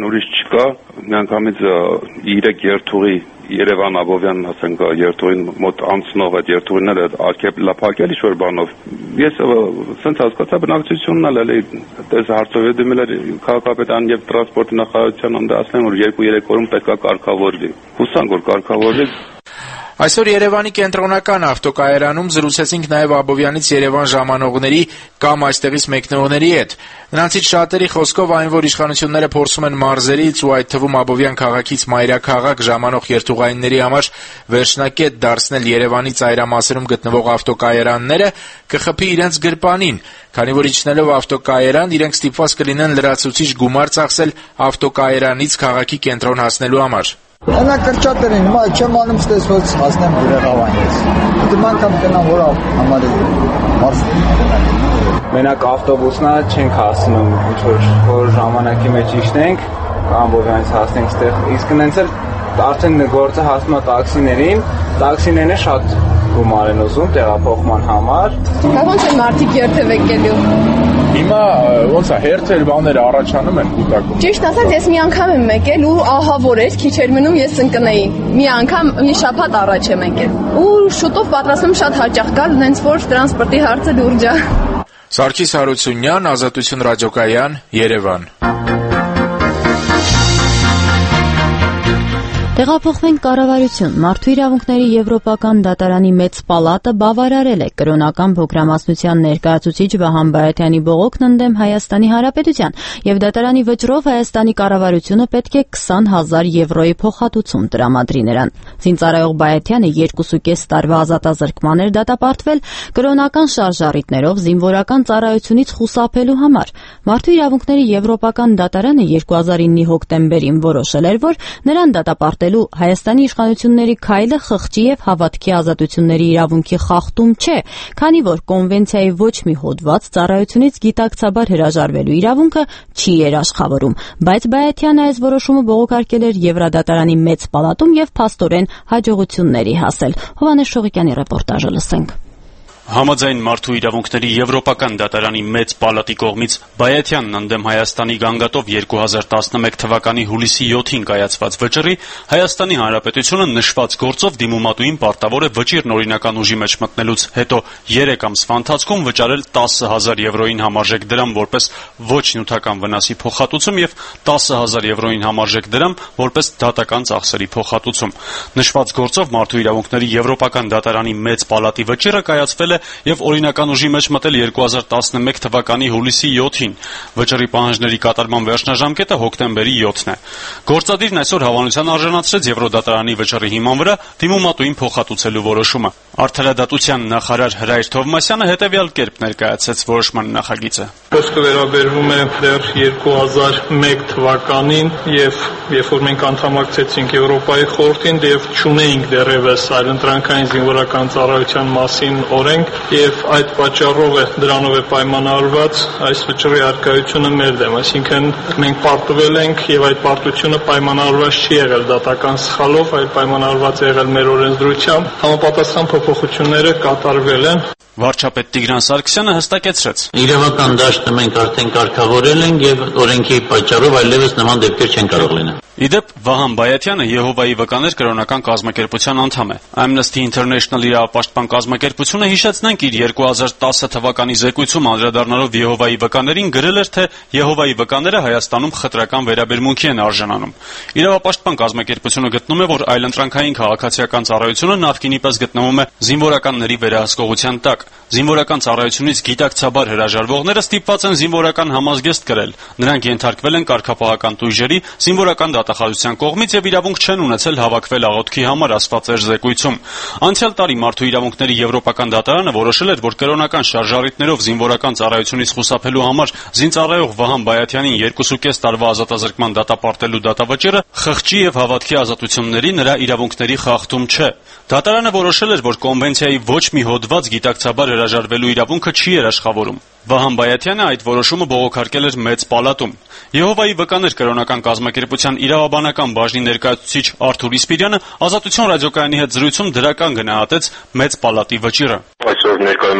կա, միանգամից 3 երթուղի Երևան Աբովյան ասենք երթուղին մոտ անցնող այդ երթուղիները արգելափակել ինչ-որ բանով։ Ես սենց հասկացա բնակչությունն էլ էլի այս հարցով է դիմել քաղաքապետարան եւ տրանսպորտի նախարարության անձը ասեն որ 2-3 օրում պետք է կարգավորվի։ Հուսանք որ կարգավորվի։ Այսօր Երևանի կենտրոնական ավտոկայարանում զրուցեցինք նաև Աբովյանից Երևան ժամանողների կամ այստեղից մեկնողների հետ։ Նրանցից շատերի խոսքով այն, որ իշխանությունները փորձում են մարզերից ու այդ թվում Աբովյան քաղաքից մայրաքաղաք ժամանող երթուղայինների համար վերջնակետ դարձնել Երևանի ծայրամասերում գտնվող ավտոկայարանները, կխփի իրենց գրպանին, քանի որ իջնելով ավտոկայարան իրենք ստիպված կլինեն լրացուցիչ գումար ծախսել ավտոկայարանից քաղաքի կենտրոն հասնելու համար։ Նա կրճատերին, հիմա չեմ անում ստեսված հասնեմ Գերեղավանից։ Դիման կամ կնամ որ համարի մարզ։ Մենակ ավտոբուսնա չենք հասնում, որ ժամանակի մեջ իջնենք, Աբովյանից հասնենք ստեղ, իսկ նենց էլ արդեն գործը հասնում է տաքսիներին, տաքսիներն շատ գումար են ուզում տեղափոխման համար։ Ոնց են մարդիկ երթևեկելու։ Հիմա ոնց է հերթեր բաները առաջանում են կուտակում։ Ճիշտ ասած ես մի անգամ եմ եկել ու ահավոր էր, քիչ էր մնում ես ընկնեի։ Մի անգամ մի շաբաթ առաջ եմ եկել։ Ու շուտով պատրաստում շատ հաճախ գալ, նենց որ տրանսպորտի հարցը լուրջ է։ Սարգիս Հարությունյան, Ազատություն ռադիոկայան, Երևան։ Տեղափոխվենք կառավարություն։ Մարդու իրավունքների եվրոպական դատարանի մեծ պալատը բավարարել է կրոնական փոքրամասնության ներկայացուցիչ Վահան Բայաթյանի բողոքն ընդդեմ Հայաստանի Հանրապետության եւ դատարանի վճռով Հայաստանի կառավարությունը պետք է 20,000 եվրոյի փոխհատուցում տրամադրի նրան։ Զինծառայող Բայաթյանը 2.5 տարվա ազատազրկման էր դատապարտվել կրոնական շարժառիթներով զինվորական ծառայությունից խուսափելու համար։ Մարդու իրավունքների եվրոպական դատարանը 2009-ի հոկտեմբերին որոշել էր, որ նրան դատապարտել Հայաստանի իշխանությունների քայլը խղճի եւ հավատքի ազատությունների իրավունքի խախտում չէ, քանի որ կոնվենցիայի ոչ մի հոդված ծառայությունից գիտակցաբար հրաժարվելու իրավունքը չի երաշխավորում, բայց Բայաթյանը այս որոշումը բողոքարկել էր Եվրադատարանի մեծ պալատում եւ փաստորեն հաջողությունների հասել։ Հովհաննես Շողիկյանի ռեպորտաժը լսենք։ Համաձայն Մարդու իրավունքների եվրոպական դատարանի մեծ պալատի կողմից Բայաթյանն ընդդեմ Հայաստանի գանգատով 2011 թվականի հուլիսի 7-ին կայացված վճռի, Հայաստանի Հանրապետությունը նշված գործով դիմումատուին պարտավոր է վճիրն օրինական ուժի մեջ մտնելուց հետո 3 ամսվա ընթացքում վճարել 10,000 եվրոյին համարժեք դրամ որպես ոչ նյութական վնասի փոխհատուցում եւ 10,000 եվրոյին համարժեք դրամ որպես դատական ծախսերի փոխհատուցում։ Նշված գործով Մարդու իրավունքների եվրոպական դատարանի մեծ պալատի վճիռը կայացվել է եւ օրինական ուժի մեջ մտել 2011 թվականի հուլիսի 7-ին։ Վճռի պահանջների կատարման վերջնաժամկետը հոկտեմբերի 7-ն է։ Գործադիրն այսօր հավանության արժանացրեց Եվրոդատարանի վճռի հիման վրա դիմումատուին փոխհատուցելու որոշումը։ Արդարադատության նախարար Հրայր Թովմասյանը հետեւյալ կերպ ներկայացրեց որոշման նախագիծը։ Խոսքը վերաբերվում է դեռ 2001 թվականին եւ երբ որ մենք անդամակցեցինք Եվրոպայի խորհրդին եւ չունեինք դեռևս այլընտրանքային զինվորական ծառայության մասին օրենք եւ այդ պատճառով է դրանով է պայմանավորված այս վճռի արկայությունը մեր դեմ, այսինքն մենք պարտվել ենք եւ այդ պարտությունը պայմանավորված չի եղել դատական սխալով, այլ պայմանավորված է եղել մեր օրենսդրությամբ, համապատասխան փոփոխությունները կատարվել են։ Վարչապետ Տիգրան Սարգսյանը հստակեցրեց. Իրավական դաշտը մենք արդեն կարգավորել ենք եւ օրենքի պատճառով այլևս նման դեպքեր չեն կարող լինել։ Իդեպ Վահան Բայաթյանը Եհովայի վկաներ կրոնական կազմակերպության անդամ է։ Amnesty International իրավապաշտպան կազմակերպությունը հիշեցնենք իր 2010 թվականի զեկույցում անդրադառնալով Եհովայի վկաներին գրել էր, թե Եհովայի վկաները Հայաստանում խտրական վերաբերմունքի են արժանանում։ Իրավապաշտպան կազմակերպությունը գտնում է, որ այլընտրանքային քաղաքացիական ծառայությունը նախկինի պես գտնվում է զինվորականների վերահսկողության տակ։ Զինվորական ծառայությունից գիտակցաբար հրաժարվողները ստիպված են զինվորական համազգեստ կրել։ Նրանք ենթարկվել են կարգապահական տույժերի, զինվորական դատախազության կողմից եւ իրավունք չեն ունեցել հավաքվել աղոթքի համար, ասված էր զեկույցում։ Անցյալ տարի Մարդու իրավունքների եվրոպական դատարանը որոշել էր, որ կրոնական շարժառիթներով զինվորական ծառայությունից խուսափելու համար զինծառայող Վահան Բայաթյանին 2.5 տարվա ազատազրկման դատապարտելու դատավճիռը խղճի եւ հավատքի ազատությունների նրա իրավունքների խախտում չէ։ Դատարանը որոշել էր, որ կոնվենցիայի ոչ մի հոդված գիտակցաբար հրաժարվելու իրավունքը չի երաշխավորում։ Վահան Բայաթյանը այդ որոշումը բողոքարկել էր մեծ պալատում։ Եհովայի վկաներ կրոնական կազմակերպության իրավաբանական բաժնի ներկայացուցիչ Արթուր Իսպիրյանը Ազատություն ռադիոկայանի հետ զրույցում դրական գնահատեց մեծ պալատի վճիռը։ Այսօր ներկայումս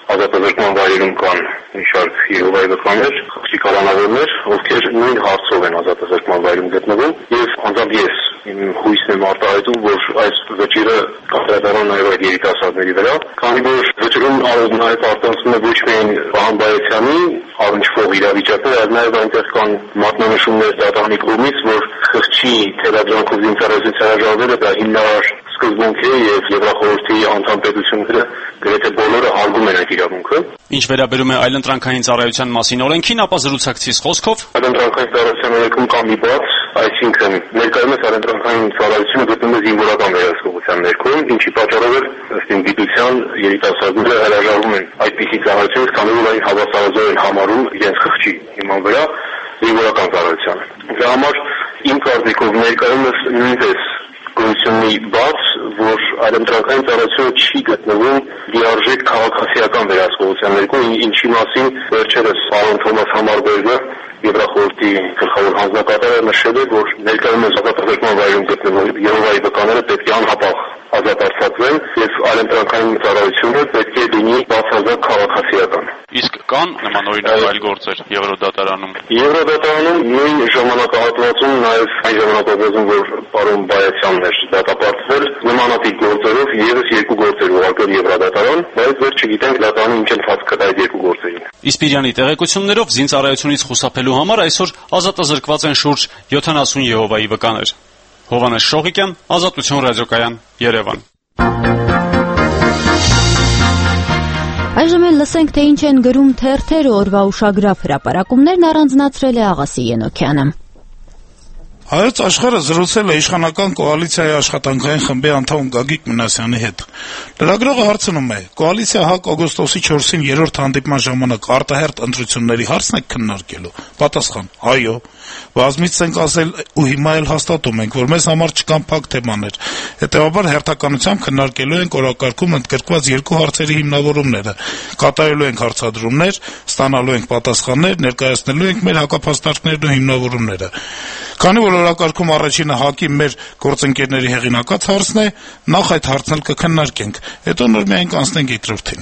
ազատազրկման վայրերում կան մի շարք Եհովայի վկաներ, խղճի կալանավորներ, ովքեր նույն հարցով են ազատազրկման վայրում գտնվում, եւ անձամբ ես իմ հույսն եմ արտահայտում, որ այս վճիռը կատարելան նաեւ այդ երիտասարդների վրա, քանի որ վճռում արով նաեւ արտանցում է ոչ միայն Վահան Բայեցյանի առնչվող իրավիճակներ, այլ նաեւ այնտեղ կան մատնանշումներ դատարանի կողմից, որ խղճի թելադրանքով զինծառայության հրաժարվելը դա հիմնարար սկզբունք է եւ Եվրախորհրդի անդամ պետությունները գրեթե բոլորը հարգում են այդ իրավունքը։ Ինչ վերաբերում է այլընտրանքային ծառայության մասին օրենքին, ապա զրուցակցից խոսքով այլընտրանքային ծառայության օրենքում կա մի բաց, այսինքն ներկայումս այլընտրանքային ծառայությունը գտնվում է զինվորական վերահսկողության ներքո, ինչի պատճառով ըստ իմ գիտության երիտասարդները հրաժարվում են այդպիսի ծառայությունից, քանի որ այն հավասարազոր են համարում իրենց խղճի հիման վրա զինվորական ծառայությանը։ Դրա համար իմ կարծիքով ներկայումս նույնպես գույությունի բաց, որ այլընտրանքային ծառայությունը չի գտնվում լիարժեք քաղաքացիական վերահսկողության ներքո, ինչի մասին վերջերս պարոն Թոմաս Համարբերգը Եվրախորհրդի գլխավոր հանձնակատարը նշել է, որ ներկայումս ազատազրկման վայրում գտնվող Եհովայի վկաները պետք է անհապաղ ազատ արձակվեն եւ այլընտրանքային ծառայությունը պետք է լինի բացարձակ քաղաքացիական։ Իսկ կան նմանօրինակ այլ գործեր Եվրոդատարանում։ Եվրոդատարանում նույն ժամանակահատվածում նաեւ այն ժամանակահատվածում, որ պարոն Բայեցյանն էր դատապարտվել, նմանատիպ գործերով եւս երկու գործեր ուղարկել Եվրոդատարան, բայց դեռ չգիտենք դատարանը ինչ ընթացք կտա այդ երկու գործերին։ Իսպիրյանի տեղեկություններով զինծառայությունից խուսափելու համար այսօր ազատազրկված են շուրջ 70 Եհովայի վկաներ։ Հովհաննես Շողիկյան, Ազատություն ռադիոկայան, Երևան։ Այժմ էլ լսենք, թե ինչ են գրում թերթերը, օրվա ուշագրավ հրապարակումներն առանձնացրել է Աղասի Ենոքյանը։ Հայոց աշխարհը զրուցել է իշխանական կոալիցիայի աշխատանքային խմբի անդամ Գագիկ Մինասյանի հետ։ Լրագրողը հարցնում է. «Կոալիցիա ՀԱԿ օգոստոսի 4-ին երրորդ հանդիպման ժամանակ արտահերթ ընտրությունների հարցն եք քննարկելու»։ Պատասխան. «Այո, բազմից ենք ասել ու հիմա էլ հաստատում ենք, որ մեզ համար չկան փակ թեմաներ։ Հետևաբար հերթականությամբ քննարկելու ենք օրակարգում ընդգրկված երկու հարցերի հիմնավորումները, կատարելու ենք հարցադրումներ, ստանալու ենք պատասխաններ, ներկայացնելու ենք մեր հակափաստարկներն ու հիմնավորումները։ Քանի որ օրակարգում առաջինը ՀԱԿ-ի մեր գործընկերների հեղինակած հարցն է, նախ այդ հարցն էլ կքննարկենք, հետո նոր միայն կանցնենք երկրորդին»։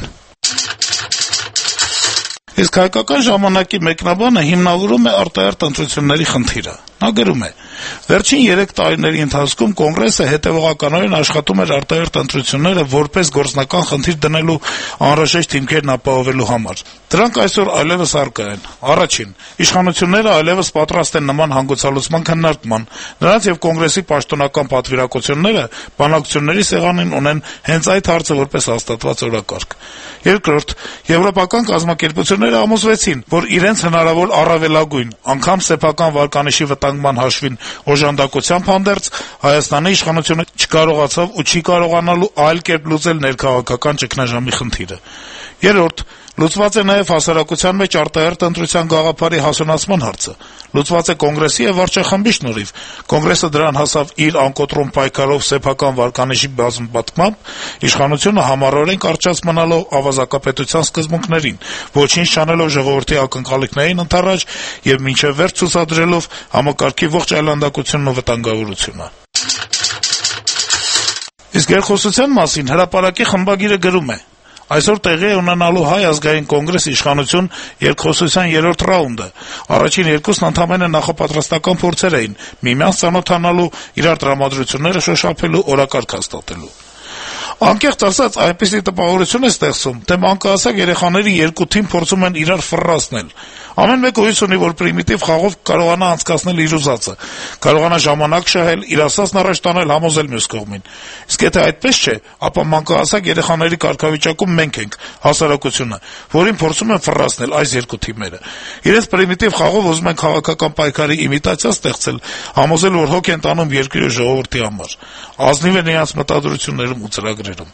Իսկ Հայկական ժամանակի մեկնաբանը հիմնավորում է արտահերթ ընտրությունների խնդիրը։ Նա գրում է. «Վերջին 3 տարիների ընթացքում Կոնգրեսը հետևողականորեն աշխատում էր արտահերթ ընտրությունները որպես գործնական խնդիր դնելու անհրաժեշտ հիմքերն ապահովելու համար։ Դրանք այսօր այլևս առկա են։ Առաջին, իշխանությունները այլևս պատրաստ են նման հանգուցալուծման քննարկման։ Նրանց եւ Կոնգրեսի պաշտոնական պատվիրակությունները բանակցությունների սեղանին ունեն հենց այդ հարցը որպես հաստատված օրակարգ։ Երկրորդ, եվրոպական կազմակերպությունները ամուսվեցին, որ իրենց հնարավոր առավելագույն, անգամ սեփական վարկանիշի վտանգման հաշվին օժանդակությամբ հանդերձ Հայաստանի իշխանությունը չկարողացավ ու չի կարողանալու այլ կերպ լուծել ներքաղաքական ճգնաժամի խնդիրը։ Երրորդ, լուծված է նաև հասարակության մեջ արտահերթ ընտրության գաղափարի հասունացման հարցը։ Լուծված է Կոնգրեսի եւ վարչախմբի շնորհիվ։ Կոնգրեսը դրան հասավ իր անկոտրում պայքարով սեփական վարկանիշի բազմապատկմամբ, իշխանությունը համառորեն կարճած մնալով ավազակապետության սկզբունքներին, ոչինչ չանելով ժողովրդի ակնկալիքներին ընդառաջ եւ մինչեւ վերջ ցուցադրելով համակարգի ողջ այլանդակությունն ու վտանգավորությունը»։ Իսկ երկխոսության մասին հրապարակի խմբագիրը գրում է. «Այսօր տեղի է ունենալու Հայ ազգային կոնգրես իշխանություն երկխոսության երրորդ ռաունդը։ Առաջին երկուսն ընդամենը նախապատրաստական փորձեր էին՝ միմյանց ծանոթանալու, իրար տրամադրությունները շոշափելու, օրակարգ հաստատելու։ Անկեղծ ասած, այնպիսի տպավորություն է ստեղծում, թե մանկահասակ երեխաների երկու թիմ փորձում են իրար ֆռռացնել։ Ամեն մեկը հույս ունի, որ պրիմիտիվ խաղով կարողանա անցկացնել իր ուզածը, կարողանա ժամանակ շահել, իր ասածն առաջ տանել, համոզել մյուս կողմին։ Իսկ եթե այդպես չէ, ապա մանկահասակ երեխաների կարգավիճակում մենք ենք, հասարակությունը, որին փորձում են ֆռռացնել այս երկու թիմերը։ Իրենց պրիմիտիվ խաղով ուզում են քաղաքական պայքարի իմիտացիա ստեղծել, համոզել, որ հոգ են տանում երկրի ու ժողովրդի համար։ Ազնիվ են իրենց մտադրություններում ու ծրագրերում»։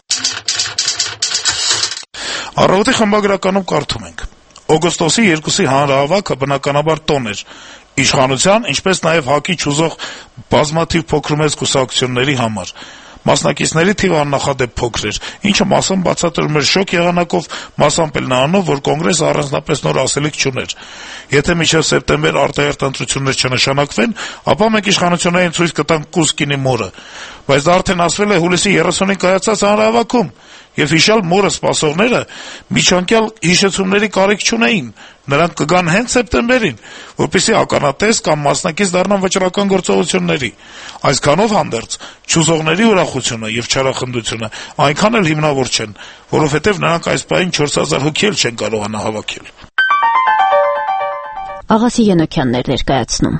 Առավոտի խմբագրականում կարդում ենք. «Օգոստոսի 2-ի հանրահավաքը բնականաբար տոն էր իշխանության, ինչպես նաև ՀԱԿ-ի չուզող բազմաթիվ փոքրումեծ կուսակցությունների համար։ Մասնակիցների թիվը աննախադեպ փոքր էր, ինչը մասամբ բացատրում էր շոկ եղանակով, մասամբ էլ նրանով, որ կոնգրեսը առանձնապես նոր ասելիք չուներ։ Եթե մինչև սեպտեմբեր արտահերթ ընտրություններ չնշանակվեն, ապա մենք իշխանություններին ցույց կտանք Կուսկինի մորը, բայց դա արդեն ասվել է հուլիսի 30-ին կայացած հանրահավաքում, եւ հիշալ մորը սպասողները միջանկյալ հիշեցումների կարիք չունեին, նրանք կգան հենց սեպտեմբերին, որպեսզի ականատես կամ մասնակից դառնան վճռական գործողությունների։ Այսքանով հանդերձ չուզողների ուրախությունը եւ չարախնդությունը այնքան էլ հիմնավոր չեն, որովհետեւ նրանք այս պահին 4000 հոգի էլ չեն կարողանա հավաքել։ Աղասի Ենոքյաններ ներկայացնում։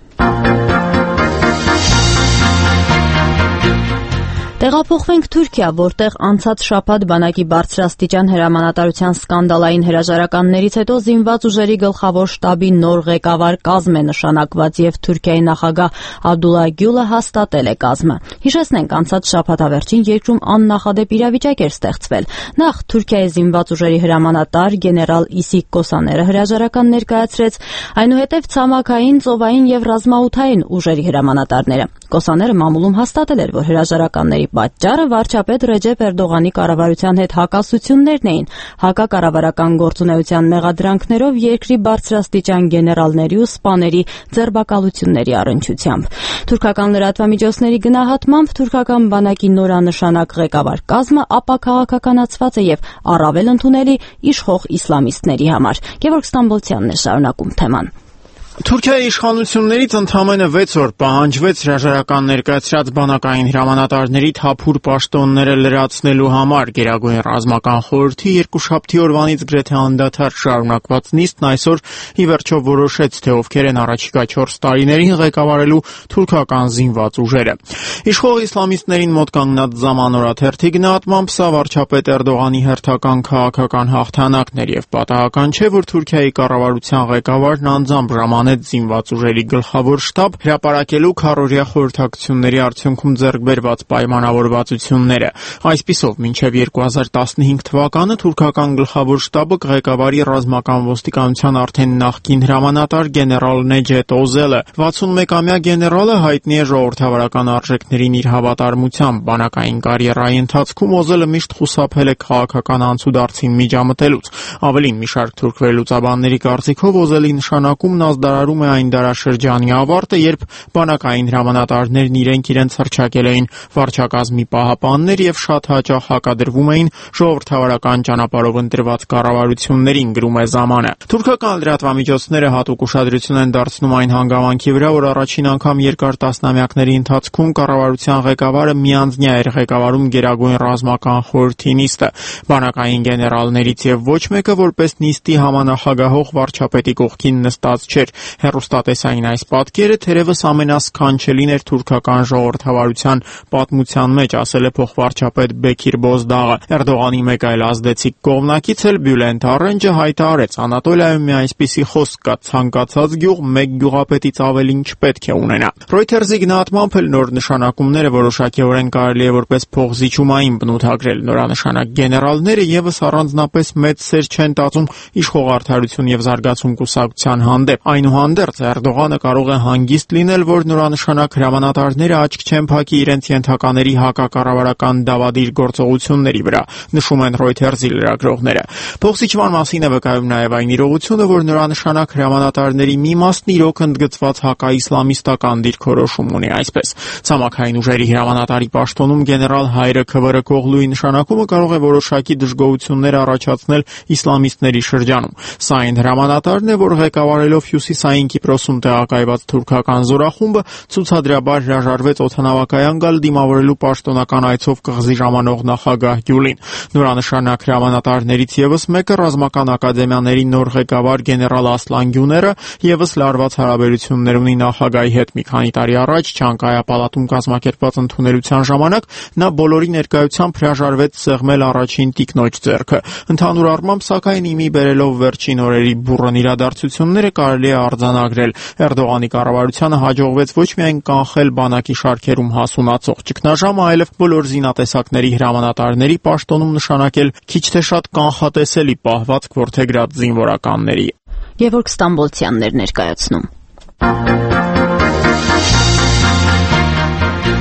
Տեղափոխվենք Թուրքիա, որտեղ անցած շաբաթ բանակի բարձրաստիճան հրամանատարության սկանդալային հրաժարականներից հետո զինված ուժերի գլխավոր շտաբի նոր ղեկավար կազմ է նշանակված եւ Թուրքիայի նախագահ Աբդուլլա Գյուլը հաստատել է կազմը։ Հիշեցնենք, անցած շաբաթավերջին երկրում աննախադեպ իրավիճակ էր ստեղծվել։ Նախ Թուրքիայի զինված ուժերի հրամանատար գեներալ Իսիկ Կոսաները հրաժարական ներկայացրեց, այնուհետև ցամաքային, ծովային եւ ռազմաօդային ուժերի հրամանատարները։ Կոսաները մամուլում հաստատել էր, որ հրաժարականների պատճառը վարչապետ Ռեջեփ Էրդողանի կառավարության հետ հակասություններն էին, հակակառավարական գործունեության մեղադրանքներով երկրի բարձրաստիճան գեներալների ու սպաների ձերբակալությունների առնչությամբ։ Թուրքական լրատվամիջոցների գնահատմամբ թուրքական բանակի նորանշանակ ղեկավար կազմը ապաքաղաքականացված է եւ առավել ընդունելի իշխող իսլամիստների համար։ Գևորգ Ստամբոլցյանն է շարունակում թեման։ Թուրքիայի իշխանություններից ընդամենը 6 օր պահանջվեց հրաժարական ներկայացրած բանակային հրամանատարների թափուր պաշտոնները լրացնելու համար։ Գերագույն ռազմական խորհրդի երկուշաբթի օրվանից գրեթե անդադար շարունակված նիստն այսօր ի վերջո որոշեց, թե ովքեր են առաջիկա 4 տարիներին ղեկավարելու թուրքական զինված ուժերը։ Իշխող իսլամիստներին մոտ կանգնած Զամանորաթերթի գնահատմամբ սա վարչապետ Էրդողանի հերթական քաղաքական հաղթանակն էր եւ պատահական չէ, որ Թուրքիայի կառավարության ղեկավարն անձամբ ժամանեց զինված ուժերի գլխավոր շտաբ հրապարակելու քառօրյա խորհրդակցությունների արդյունքում ձեռք բերված պայմանավորվածությունները։ Այսպիսով, մինչև 2015 թվականը թուրքական գլխավոր շտաբը կղեկավարի ռազմական ոստիկանության արդեն նախկին հրամանատար գեներալ Նեջեթ Օզելը։ 61-ամյա գեներալը հայտնի է ժողովրդավարական արժեքներին իր հավատարմությամբ։ Բանակային կարիերայի ընթացքում Օզելը միշտ խուսափել է քաղաքական անցուդարձին միջամտելուց։ Ավելին, մի շարք թուրք վերլուծաբանների կարծիքով Օզելի նշանակումն ազդարարում է այն դարաշրջանի ավարտը, երբ բանակային հրամանատարներն իրենց հռչակել էին վարչակազմի պահապաններ եւ շատ հաճախ հակադրվում էին ժողովրդավարական ճանապարհով ընտրված կառավարություններին, գրում է Զամանը։ Թուրքական լրատվամիջոցները հատուկ ուշադրություն են դարձնում այն հանգամանքի վրա, որ առաջին անգամ երկար տասնամյակների ընթացքում կառավարության ղեկավարը միանձնյա էր ղեկավարում Գերագույն ռազմական խորհրդի նիստը։ Բանակային գեներալներից եւ ոչ մեկը որպես նիստի համանախագահող վարչապետի կողքին նստած չէր։ Հեռուստատեսային այս պատկերը թերևս ամենասքանչելին էր թուրքական ժողովրդավարության պատմության մեջ, ասել է փոխվարչապետ Բեքիր Բոզդաղը։ Էրդողանի մեկ այլ ազդեցիկ կողմնակից էլ Բյուլենտ Առենջը հայտարարեց. Անատոլիայում մի այսպիսի խոսք կա՝ ցանկացած գյուղ մեկ գյուղապետից ավելին չպետք է ունենա։ Ռոյթերզի գնահատմամբ էլ նոր նշանակումները որոշակիորեն կարելի է որպես փոխզիջումային բնութագրել։ Նորանշանակ գեներալները եւս առանձնապես մեծ սեր չեն տածում իշխող Արդարություն եւ զարգացում կուսակցության հանդեպ։ Այնուհանդերձ Էրդողանը կարող է հանգիստ լինել, որ նորանշանակ հրամանատարները աչք չեն փակի իրենց ենթակաների հակակառավարական դավադիր գործողությունների վրա, նշում են Reuters-ի լրագրողները։ Փոխզիջման մասին է վկայում նաև այն իրողությունը, որ նորանշանակ հրամանատարների մի մասն իրոք ընդգծված հակաիսլամիստական դիրքորոշում ունի, այսպես։ Ցամաքային ուժերի հրամանատարի պաշտոնում գեներալ Հայրը Քվրը Կողլուի նշանակումը կարող է որոշակի դժգոհություններ առաջացնել իսլամիստների շրջանում։ Սա այն հրամանատարն է, որ ղեկավարելով Հյուսիսային Կիպրոսում տեղակայված թուրքական զորախումբը ցուցադրաբար հրաժարվեց օդանավակայան գալ դիմավորելու պաշտոնական այցով կղզի ժամանող նախագահ Գյուլին։ Նորանշանակ հրամանատարներից եւս մեկը ռազմական ակադեմիաների նոր ղեկավար գեներալ Ասլան Գյուները եւս լարված հարաբերություններ ունի նախագահի հետ։ Մի քանի տարի առաջ Չանկայապալատում կազմակերպված ընդունելության ժամանակ նա բոլորի ներկայությամբ հրաժարվեց սեղմել առաջին տիկնոջ ձեռքը։ Ընդհանուր առմամբ, սակայն, իմի բերելով վերջին օրերի բուռն իրադարձությունները կարելի է արձանագրել։ Էրդողանի կառավարությանը հաջողվեց ոչ միայն կանխել բանակի շարքերում հասունացող ճգնաժամը, այլև բոլոր զինատեսակների հրամանատարների պաշտոնում նշանակել քիչ թե շատ կանխատեսելի պահվածք որդեգրած զինվորականների։ Գևորգ Ստամբոլցյաններ ներկայացնում։ Այսօր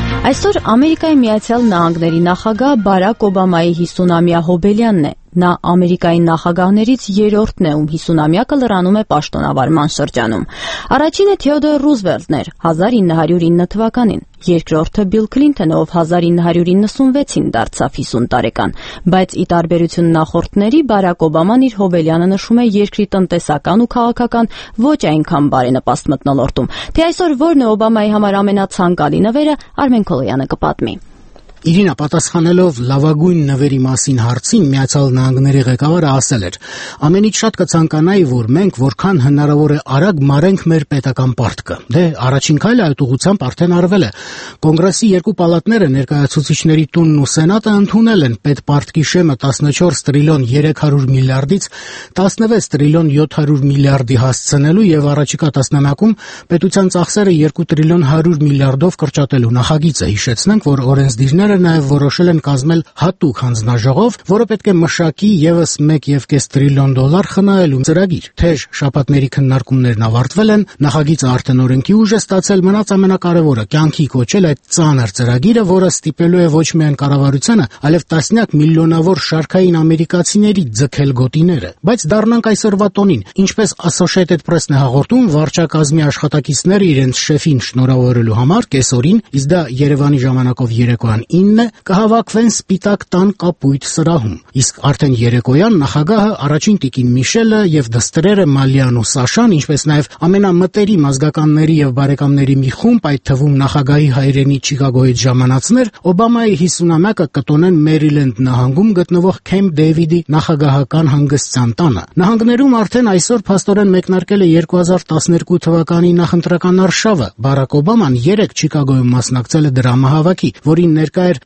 Այսօր Ամերիկայի Միացյալ Նահանգների նախագահ Բարակ Օբամայի 50-ամյա հոբելյանն է։ Նա Ամերիկայի նախագահներից երրորդն է, ում 50-ամյակը լրանում է պաշտոնավարման շրջանում։ Առաջինը Թեոդոր Ռուզվելտն էր 1909 թվականին, երկրորդը Բիլ Քլինթոնը, ով 1996-ին դարձավ 50 տարեկան, բայց ի տարբերություն նախորդների Բարակ Օբաման իր հոբելյանը նշում է երկրի տնտեսական ու քաղաքական ոչ այնքան բարենպաստ մթնոլորտում։ Թե այսօր որն է Օբամայի համար ամենացանկալի նվերը, Արմեն Քոլոյանը կպատմի։ Իրինա, պատասխանելով լավագույն նվերի մասին հարցին, Միացյալ Նահանգների ղեկավարը ասել էր. ամենից շատ կցանկանայի, որ մենք որքան հնարավոր է արագ մարենք մեր պետական պարտքը։ Դե առաջին քայլը այդ ուղղությամբ արդեն արվել է։ Կոնգրեսի երկու պալատները ներկայացուցիչների տունն ու սենատը ընդունել են պետպարտքի շեմը 14 տրիլիոն 300 միլիարդից 16 տրիլիոն 700 միլիարդի հասցնելու եւ առաջիկա տասնամյակում պետության ծախսերը 2 տրիլիոն 100 միլիարդով կրճատելու նախագիծը։ Հիշեցնենք, որ օրենսդիրները նաև որոշել են կազմել հատուկ հանձնաժողով, որը պետք է մշակի եւս 1.5 տրիլիոն դոլար խնայելու ծրագիր։ Թեժ շաբաթների քննարկումներն ավարտվել են, նախագիծը արդեն օրենքի ուժ է ստացել, մնաց ամենակարևորը՝ կյանքի կոչել այդ ծանր ծրագիրը, որը ստիպելու է ոչ միայն կառավարությանը, այլև տասնյակ միլիոնավոր շարքային ամերիկացիների ձգել գոտիները։ Բայց դառնանք այսօրվա տոնին։ Ինչպես Associated Press-ն է հաղորդում, վարչակազմի աշխատակիցները իրենց շեֆին շնորհավորելու համար կեսօրին, իսկ դա Երևանի ժամանակով երեկոյան կհավաքվեն Սպիտակ տան կապույտ սրահում, իսկ արդեն երեկոյան նախագահը, առաջին տիկին Միշելը եւ դստրերը Մալիան ու Սաշան, ինչպես նաեւ ամենամտերիմ ազգականների եւ բարեկամների մի խումբ, այդ թվում նախագահի հայրենի Չիկագոյից ժամանածներ, Օբամայի 50-ամյակը կտոնեն Մերիլենդ նահանգում գտնվող Քեմփ Դեյվիդի նախագահական հանգստյան տանը։ Նահանգներում արդեն այսօր փաստորեն մեկնարկել է 2012 թվականի նախընտրական արշավը։ Բարակ Օբաման երեկ Չիկագոյում մասնակցել է դրամահավաքի, որին ներկա էր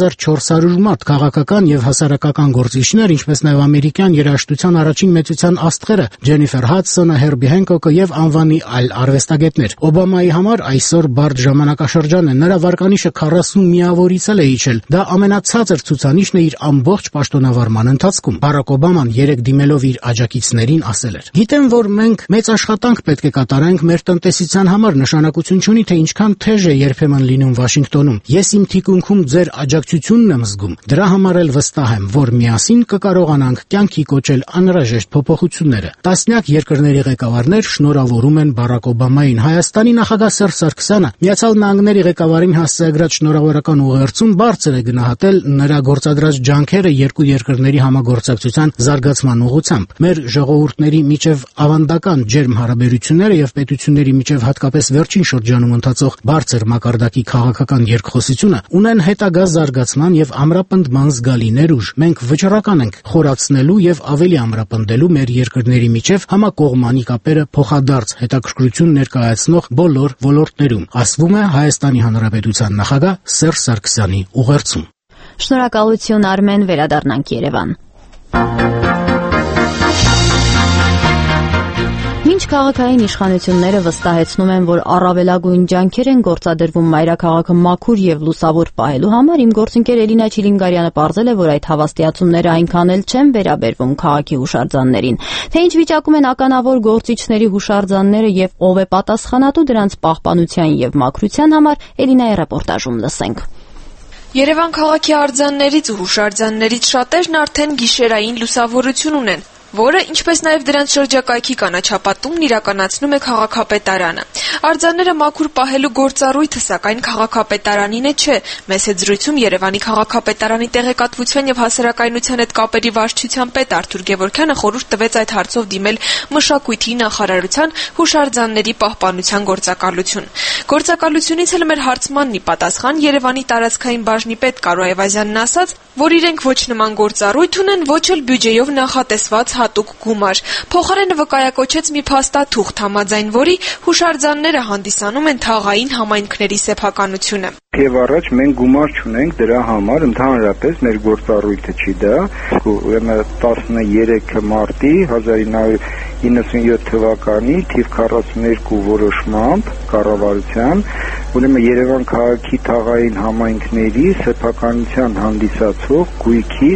2400 մարդ, քաղաքական եւ հասարակական գործիչներ, ինչպես նաեւ ամերիկյան երաժշտության առաջին մեծության աստղերը Ջենիֆեր Հադսոնը, Հերբի Հենկոկը եւ անվանի այլ արվեստագետներ։ Օբամայի համար այսօր բարդ ժամանակաշրջան է, նրա վարկանիշը 40 միավորից է իջել։ Դա ամենացածր ցուցանիշն է իր ամբողջ պաշտոնավարման ընթացքում։ Բարակ Օբաման երեք դիմելով իր աջակիցներին ասել էր. «Գիտեմ, որ մենք մեծ աշխատանք պետք է կատարենք մեր տնտեսության համար, նշանակություն չունի, թե ինչքան թեժ է երբեմն լինում Վաշինգտոնում։ Ես իմ թիկունքում ձեր աջակցությունն եմ զգում։ Դրա համար էլ վստահ եմ, որ միասին կկարողանանք կյանքի կոչել անհրաժեշտ փոփոխությունները»։ Տասնյակ երկրների ղեկավարներ շնորհավորում են Բարակ Օբամային։ Հայաստանի նախագահ Սերժ Սարգսյանը Միացյալ Նահանգների ղեկավարին հասցեագրած շնորհավորական ուղերձում բարձր է գնահատել նրա գործադրած ջանքերը երկու երկրների համագործակցության զարգացման ուղղությամբ։ Մեր ժողովուրդների միջև ավանդական ջերմ հարաբերությունները եւ պետությունների միջև հատկապես վերջին շրջանում ընթացող բարձր մակարդակի քաղաքական երկխոսությունը ունեն հետագա զարգացման եւ ամրապնդման զգալի ներուժ։ Մենք վճռական ենք խորացնելու եւ ավելի ամրապնդելու մեր երկրների միջև համակողմանի կապերը փոխադարձ հետաքրքրություն ներկայացնող բոլոր ոլորտներում, ասվում է Հայաստանի Հանրապետության նախագահ Սերժ Սարգսյանի ուղերձում։ Շնորհակալություն Արմեն, վերադառնանք Երևան։ Մինչ քաղաքային իշխանությունները վստահեցնում են, որ առավելագույն ջանքեր են գործադրվում մայրաքաղաքը մաքուր եւ լուսավոր պահելու համար, իմ գործընկեր Էլինա Չիլինգարյանը պարզել է, որ այդ հավաստիացումները այնքան էլ չեն վերաբերվում քաղաքի հուշարձաններին։ Թե ինչ վիճակում են ականավոր գործիչների հուշարձանները եւ ով է պատասխանատու դրանց պահպանության եւ մաքրության համար, Էլինայի ռեպորտաժում լսենք։ Երևան քաղաքի արձաններից ու հուշարձաններից շատերն արդեն գիշերային լուսավորություն ունեն, որը, ինչպես նաև դրանց շրջակայքի կանաչապատումն իրականացնում է քաղաքապետարանը։ Արձանները մաքուր պահելու գործառույթը, սակայն քաղաքապետարանին է չէ։ Մեծ զրույցում Երևանի քաղաքապետարանի տեղեկատվության եւ հասարակայնության հետ կապերի վարչության պետ Արթուր Գևորգյանը խորհուրդ տվեց այդ հարցով դիմել մշակույթի նախարարության հուշարձանների պահպանության գործակալություն։ Գործակալությունից էլ մեր հարցմանն ի պատասխան Երևանի տարածքային բաժնի պետ Կարո Այվազյանն ասաց, որ իրենք ոչ նման գործառույթ ունեն, ոչ էլ բյուջեով նախատեսված հատուկ գումար։ Փոխարենը վկայակոչեց մի փաստաթուղթ, համաձայն որի հուշարձանները հանդիսանում են թաղային համայնքների սեփականությունը։ Եվ առաջ մենք գումար չունենք դրա համար, ընդհանրապես մեր գործառույթը չի դա։ Ուրեմն 13 մարտի 1997 թվականի թիվ 42 որոշմամբ կառավարության, ուրեմն Երևան քաղաքի թաղային համայնքների սեփականության հանդիսացող գույքի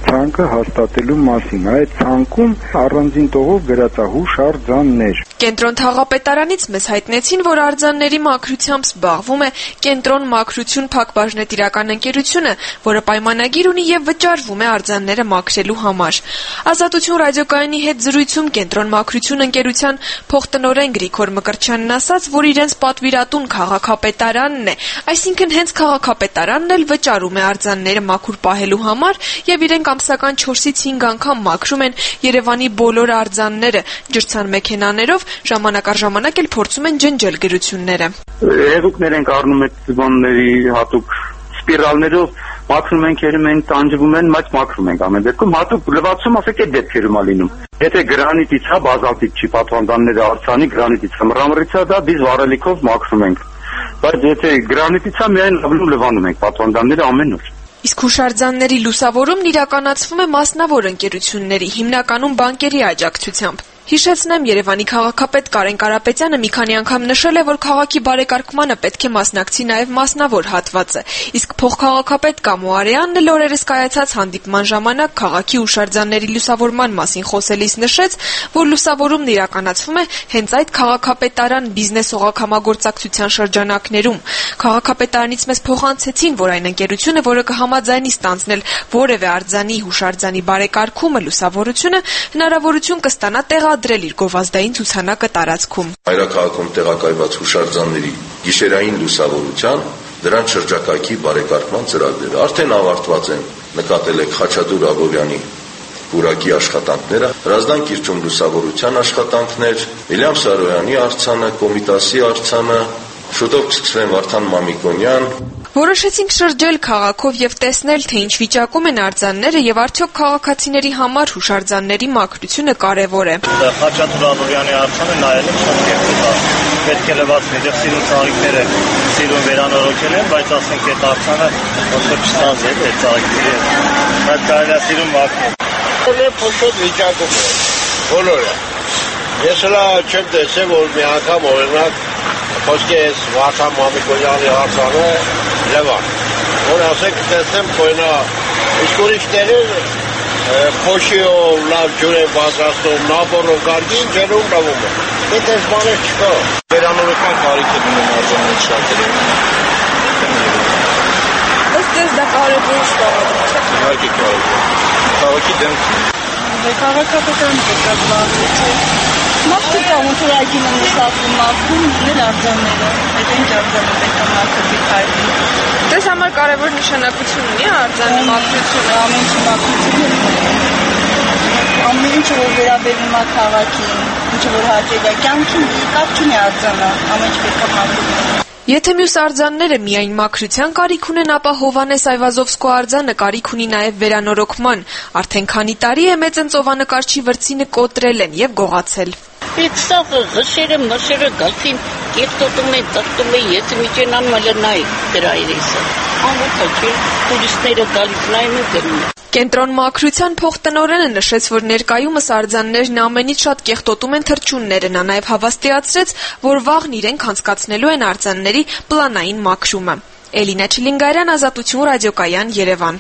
ցանկը հաստատելու մասին։ Այդ ցանկում առանձին տողով գրած է հուշ արձաններ։ Կենտրոն թաղապետարանից մեզ հայտնեցին, որ արձանների մաքրությամբ զբաղվում է Կենտրոն մաքրություն փակbaşնետիրական ընկերությունը, որը պայմանագիր ունի եւ վճարվում է արձանները մաքրելու համար։ Ազատություն ռադիոկայանի հետ զրույցում Կենտրոն մաքրություն ընկերության փոխտնօրեն Գրիգոր Մկրտչյանն ասաց, որ իրենց պատվիրատուն քաղաքապետարանն է, այսինքն հենց քաղաքապետարանն էլ վճարում է արձանները մաքուր պահելու համար եւ իրենք ամսական 4-ից 5 անգամ մաքրում են Երևանի բոլոր արձանները ջրցան մեքենաներով, ժամանակ առ ժամանակ էլ փորձում են ջնջել գրությունները։ Հեղուկներ ենք առնում այդ զբոնների հատուկ սպիրալներով, մաքրում ենք, երում են, տանջվում են, բայց մաքրում ենք ամեն դեպքում հատուկ լվացում ասեք այդ դեպքերում ա լինում։ Եթե գրանիտից է, բազալտից չի, պատվանդանները արցանի գրանիտից է, մրամրից է, դա biz վարելիքով մաքրում ենք։ Բայց եթե գրանիտից է, միայն լվանում ենք պատվանդանները ամեն օր։ Իսկ հուշարձանների լուսավորումն իրականացվում է մասնավոր ընկերությունների, հիմնականում բանկերի աջակցությամբ։ Հիշեցնեմ, Երևանի քաղաքապետ Կարեն Կարապետյանը մի քանի անգամ նշել է, որ քաղաքի բարեկարգմանը պետք է մասնակցի նաև մասնավոր հատվածը, իսկ փոխքաղաքապետ Կամո Արեյանն էլ օրերս կայացած հանդիպման ժամանակ քաղաքի հուշարձանների լուսավորման մասին խոսելիս նշեց, որ լուսավորումն իրականացվում է հենց այդ քաղաքապետարան բիզնես օղակ-համագործակցության շրջանակներում։ Քաղաքապետարանից մեզ փոխանցեցին, որ այն ընկերությունը, որը կհամաձայնի ստանձնել որևէ արձանի հուշարձանի բարեկարգումը լուսավորությունը, հնարավորություն կստանա տեղադրել իր գովազդային ցուցանակը տարածքում։ Հայրաքաղաքում տեղակայված հուշարձանների գիշերային լուսավորության դրանց շրջակայքի բարեկարգման ծրագրերը արդեն ավարտված են, նկատել եք Խաչատուր Աբովյանի պուրակի աշխատանքները, Հրազդան կիրճում լուսավորության աշխատանքներ, Վիլյամ Սարոյանի արձանը, Կոմիտասի արձանը, շուտով կսկսվեն Վարդան Մամիկոնյան։ Որոշեցինք շրջել քաղաքով եւ տեսնել, թե ինչ վիճակում են արձանները եւ արդյոք քաղաքացիների համար հուշարձանների մաքրությունը կարեւոր է։ Խաչատուր Աբովյանի արձանը նայել եմ շատ կերպով է։ Պետք է լվացվի, դեռ սիրուն ծաղիկները սիրուն վերանորոգել են, բայց ասենք այդ արձանը ոնց չստանձել այդ ծաղիկները։ Բայց կարելի է սիրուն մաքրել։ Բոլորը փոքր վիճակում է։ Բոլորը։ Ես հլա չեմ տեսել, որ մի անգամ օրինակ խոսքի ես Վարդան Մամիկոնյանի արձանը լվան։ Որ ասեք տեսնեմ կոյնա իսկ ուրիշները փոշիով լավ ջուր են պատրաստում, նապորով գարգին ջերում լվում է։ Այդ այս բաներ չկա։ Վերանորոգման կարիք է դնում արձանների շատերը։ Ըստ էս դա կարևոր շտապ է։ Իհարկե կարևոր։ Քաղաքի դեմ Քաղաքապետարան պետք Մարդը ոնց այգին են նշածում մաքրում, ներ արձանները, այդ ինչ արձանը պետք է մաքրվի քայլի։ Դες համար կարևոր նշանակություն ունի արձանի մաքրությունը, ամեն ինչի մաքրությունը։ Ամեն ինչը որ վերաբերում է քաղաքին, ինչը որ հաճելի է, կյանքին կապ չունի արձանը, ամեն ինչ պետք է մաքրվի։ Եթե մյուս արձանները միայն մաքրության կարիք ունեն, ապա Հովհաննես Այվազովսկու արձանը կարիք ունի նաև վերանորոգման։ Արդեն քանի տարի է մեծ ընծովանկարչի վրձինը կոտրել են եւ գողացել։ Այդ սա ղշերը մշերը գալցին կերտոտում են, ծխտում են, ես միջենան մլնայի դրա իրեսը։ Ամոթա չէ, տուրիստները գալիս նայում են գնում։ Կենտրոն մաքրության փոխտնօրենը նշեց, որ ներկայումս արձաններն ամենից շատ կեղտոտում են թռչունները, նա նաև հավաստիացրեց, որ վաղն իրենք անցկացնելու են արձանների պլանային մաքրումը։ Էլինա Չիլինգարյան, Ազատություն ռադիոկայան, Երևան։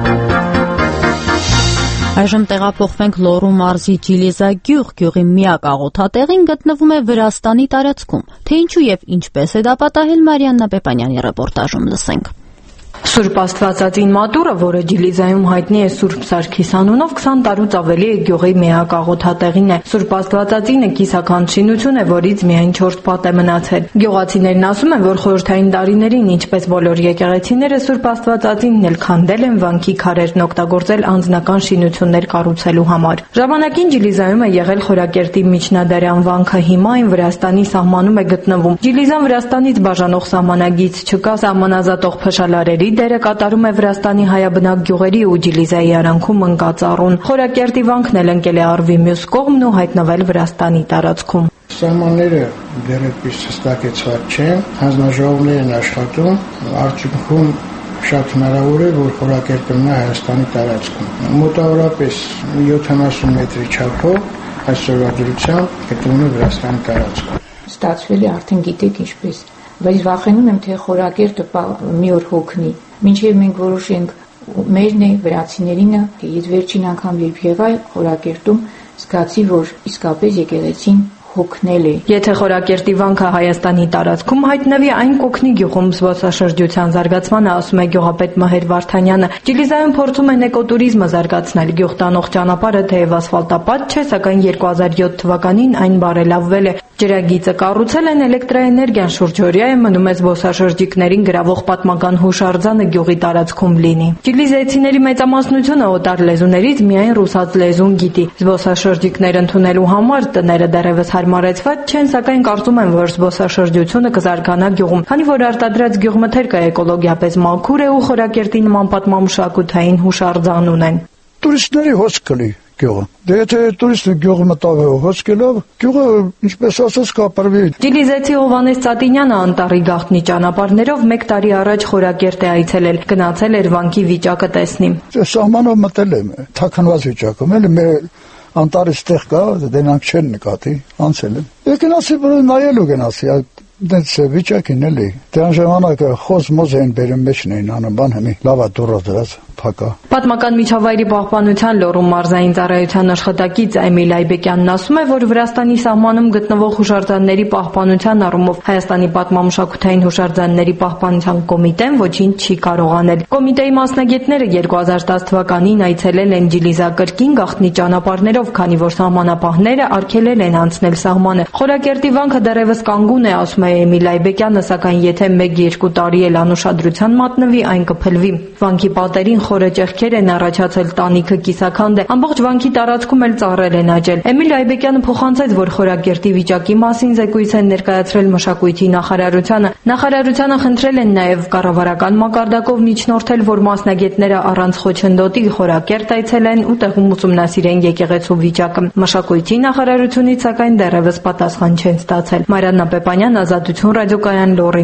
Այժմ տեղափոխվենք Լոռու մարզի Ջիլիզագյուղ գյուղի միակ աղոթատեղին գտնվում է Վրաստանի տարածքում։ Թե ինչու եւ ինչպես է դա պատահել, Մարիաննա Պեպանյանի ռեպորտաժում լսենք։ Սուրբ Աստվածածին մատուրը, որը Ջիլիզայում հայտնի է Սուրբ Սարգիս անունով, 20 տարուց ավելի է գյուղի միակ աղոթատեղին է։ Սուրբ Աստվածածինը կիսաքանչ շինություն է, որից միայն 4 պատ է մնացել։ Գյուղացիներն ասում են, որ խորհրդային տարիներին, ինչպես բոլոր եկեղեցիները, Սուրբ Աստվածածինն էլ քանդել են վանքի քարերն օգտագործել անձնական շինություններ կառուցելու համար։ Ժամանակին Ջիլիզայում է եղել Խորակերտի միջնադարյան վանքը, հիմա այն Վրաստանի սահմանում է գտնվում։ Ջիլիզան Վրաստանից բաժանող սահմանագիծ չկա, սահմանազատող փշալարերի դերը կատարում է Վրաստանի հայաբնակ գյուղերի ու Ջիլիզայի արանքում ընկած առուն։ Խորակերտի վանքն էլ ընկել է Արվի մյուս կողմն ու հայտնվել Վրաստանի տարածքում։ Սահմանները դեռ այդպես հստակեցված չեն, հանձնաժողովներ են աշխատում, արդյունքում շատ հնարավոր է, որ Խորակերտը մնա Հայաստանի տարածքում։ Մոտավորապես 70 մետրի չափով այսօրվա դրությամբ գտնվում է Վրաստանի տարածքում։ Ստացվել է արդեն գիտեք ինչպես, բայց վախենում եմ, թե Խորակերտը մի օր հոգնի, մինչև մենք որոշենք Մերն է վրացիներինը իր վերջին անգամ երբ եղա Խորակերտում զգացի, որ իսկապես եկեղեցին հոգնել է։ Եթե Խորակերտի վանքը Հայաստանի տարածքում հայտնվի, այն կօգնի գյուղում զբոսաշրջության զարգացմանը, ասում է գյուղապետ Մհեր Վարդանյանը։ Ջիլիզայում փորձում են էկոտուրիզմը զարգացնել։ Գյուղ տանող ճանապարհը թեև ասֆալտապատ չէ, սակայն 2007 թվականին այն բարելավվել է։ Ջրագիծը կառուցել են էլեկտրաէներգիան շուրջօրյա է, մնում է զբոսաշրջիկներին գրավող պատմական հուշարձանը գյուղի տարածքում լինի։ Ջիլիզայցիների մեծամասնությունը օտար լեզուներից միայն ռուսաց լեզուն գիտի։ Զբոսաշրջիկներ ընդունելու համար տները դեռևս հարմարեցված չեն, սակայն կարծում են, որ զբոսաշրջությունը կզարգանա գյուղում, քանի որ արտադրած գյուղմթերքը էկոլոգիապես մաքուր է ու Խորակերտի նման պատմամշակութային հուշարձան ունեն։ Տուրիստների հոսք կլի գյուղը։ Դե եթե տուրիստը գյուղը մտավ հոսքելով, գյուղը ինչպես ասած կապրվի։ Ջիլիզեցի Հովհաննես Ծատինյանը անտառի գաղտնի ճանապարհներով 1 տարի առաջ Խորակերտ է այցելել, գնացել էր վանքի վիճակը տեսնի։ Սահմանով մտել եմ, թաքնված վիճակում, էլի մեր անտառի ստեղ կա, դրանք չեն նկատի, անցել եմ։ Եկնասի նայելու գնացի, դենց վիճակին էլի։ Դրան ժամանակը խոսմոզ են բերում մեջն էին անում, բան հմի լավա դուրը դրած փակա։ Պատմական միջավայրի պահպանության լոռու մարզային ծառայության աշխատակից Էմիլ Այբեկյանն ասում է, որ Վրաստանի սահմանում գտնվող հուշարձանների պահպանության առումով Հայաստանի պատմամշակութային հուշարձանների պահպանության կոմիտեն ոչինչ չի կարող անել։ Կոմիտեի մասնագետները 2010 թվականին այցելել են Ջիլիզակրկին գաղտնի ճանապարհներով, քանի որ սահմանապահները արգելել են անցնել սահմանը։ Խորակերտի վանքը դեռևս կանգուն է, ասում է Էմիլ Այբեկյանը, սակայն եթե 1-2 տարի էլ անուշադրության մատնվի, այն կփլվի։ Վանքի պատերին խորը ճեղքեր են առաջացել, տանիքը կիսաքանդ է, ամբողջ վանքի տարածքում էլ ծառեր են աճել։ Էմիլ Այբեկյանը փոխանցեց, որ Խորակերտի վիճակի մասին զեկույց են ներկայացրել մշակույթի նախարարությանը։ Նախարարությանը խնդրել են նաև կառավարական մակարդակով միջնորդել, որ մասնագետները առանց խոչընդոտի Խորակերտ այցելեն ու տեղում ուսումնասիրեն եկեղեցու վիճակը։ Մշակույթի նախարարությունից սակայն դեռևս պատասխան չեն ստացել։ Մարիաննա Պեպանյան, Ազատություն ռադիոկայան, Լոռի։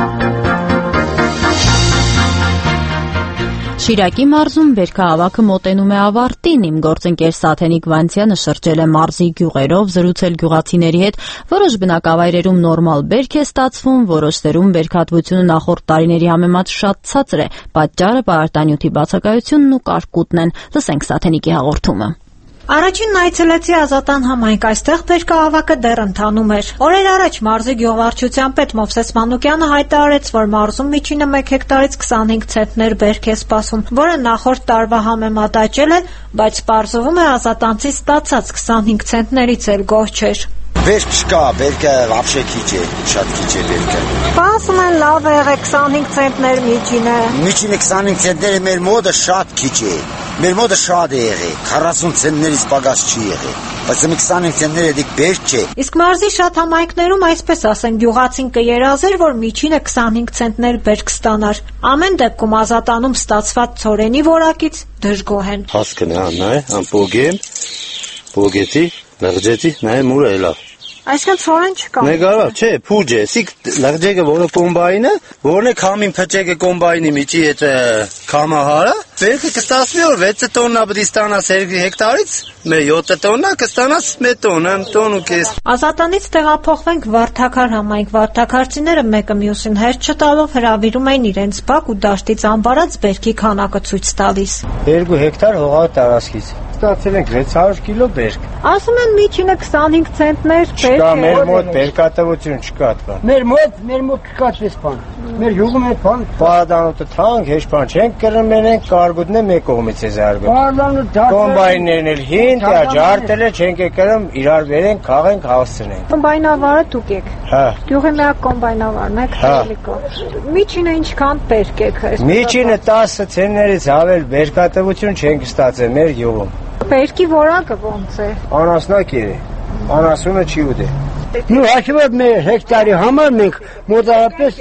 Շիրակի մարզում բերքահավաքը մոտենում է ավարտին։ Իմ գործընկեր Սաթենիկ Վանցյանը շրջել է մարզի գյուղերով, զրուցել գյուղացիների հետ։ Որոշ բնակավայրերում նորմալ բերք է ստացվում, որոշներում բերքատվությունը նախորդ տարիների համեմատ շատ ցածր է։ Պատճառը պարարտանյութի բացակայությունն ու կարկուտն են։ Լսենք Սաթենիկի հաղորդումը։ Առաջինն այցելեցի Ազատան համայնք, այստեղ բերքահավաքը դեռ ընթանում էր։ Օրեր առաջ մարզի գյուղվարչության պետ Մովսես Մանուկյանը հայտարարեց, որ մարզում միջինը 1 հեկտարից 25 ցենտներ բերք է սպասում, որը նախորդ տարվա համեմատ աճել է, բայց պարզվում է ազատանցից ստացած 25 ցենտներից էլ գոհ չէր։ Բերք չկա, բերքը вообще քիչ է, շատ քիչ է բերքը։ Ասում են լավ է եղել 25 ցենտներ միջինը։ Միջինը 25 ցենտները մեր մոդը շատ քիչ է։ Մեր մոդը շատ է եղել, 40 ցենտներից պակաս չի եղել։ Բայց 25 ցենտները դիք բերք չէ։ Իսկ մարզի շատ համայնքներում այսպես ասեն, գյուղացին կերազեր, որ միջինը 25 ցենտներ բերք ստանար։ Ամեն դեպքում Ազատանում ստացված ցորենի որակից դժգոհ են։ Հասկն է, նայ, ամպոգեմ, փոգեցի, լղջեցի, նայ մուրը էլա։ Այսինքն ցորեն չկա։ Նեգարավ, չէ, փուջ է, սիկ լղջեգը որը կոմբայնը, որն է քամին փճեգը կոմբայնի միջի այդ քամահարը, բերքը կստացվի որ 6 տոննա պիտի ստանաս հեկտարից, մեր 7 տոննա կստանաս 1 տոննա, տոն ու կես։ Ազատանից տեղափոխվենք Վարդաքար համայնք, վարդաքարցիները մեկը մյուսին հերթ չտալով հրավիրում էին իրենց բակ ու դաշտից անբարած բերքի քանակը ցույց տալիս։ 2 հեկտար հողա տարածքից ստացել ենք 600 կիլո բերք։ Ասում են միջինը 25 ցենտներ բերք է։ Մեր մոտ բերքատվություն չկա դա։ Մեր մոտ չկա this բան։ Մեր յուղում այդ բան պարադանոթը թանկ, հեչ բան չենք կրում, մենք կարգուտն է մեկ կողմից է զարգում։ Կոմբայններն էլ հին, ջարտել է, չենք կրում, իրար վերենք, քաղենք, հասցնենք։ Կոմբայնավարը դուք եք։ Հա։ Գյուղի մեկ կոմբայնավարն եք, հելիկո։ Միջինը ինչքան բերք եք։ Միջինը 10 ցենտներից ավել բերքատվություն չենք ստացել մեր յուղում։ Բերքի որակը ոնց է։ Անասնակիր է, անասունը չի ուտի։ Նու հաշվով մեր հեկտարի համար մենք մոտավորապես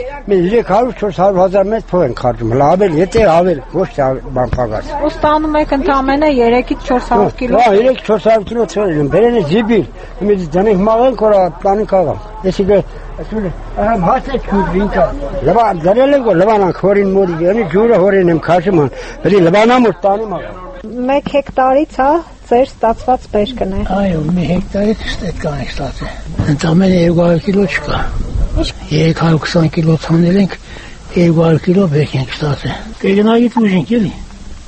300-400 հազար մեծ փող ենք խարժում, լավել, եթե ավել, ոչ թե բան փակած։ Ու ստանում եք ընդամենը 3-ից 400 կիլո։ Հա, 3-400 կիլո ծորել եմ, բերեն է զիբիլ, իմից դնենք մաղենք, որ պլանի կաղամ։ Եսի ասում եմ հացեք քուդինկա։ Լավան, դրել ենք, լավանանք հորին մորի, անի ջուրը հորին եմ քաշում, բերի լավանամուր տանում աղամ։ 1 հեկտարից, հա, ձեր ստացված բերքն է։ Այո, 1 հեկտարից ստեկան է ստացել։ Ընդամենը 200 կիլո չկա։ 320 կիլո ցանել ենք, 200 կիլո բերք ենք ստացել։ Կգնայիդ ուժենք էլի։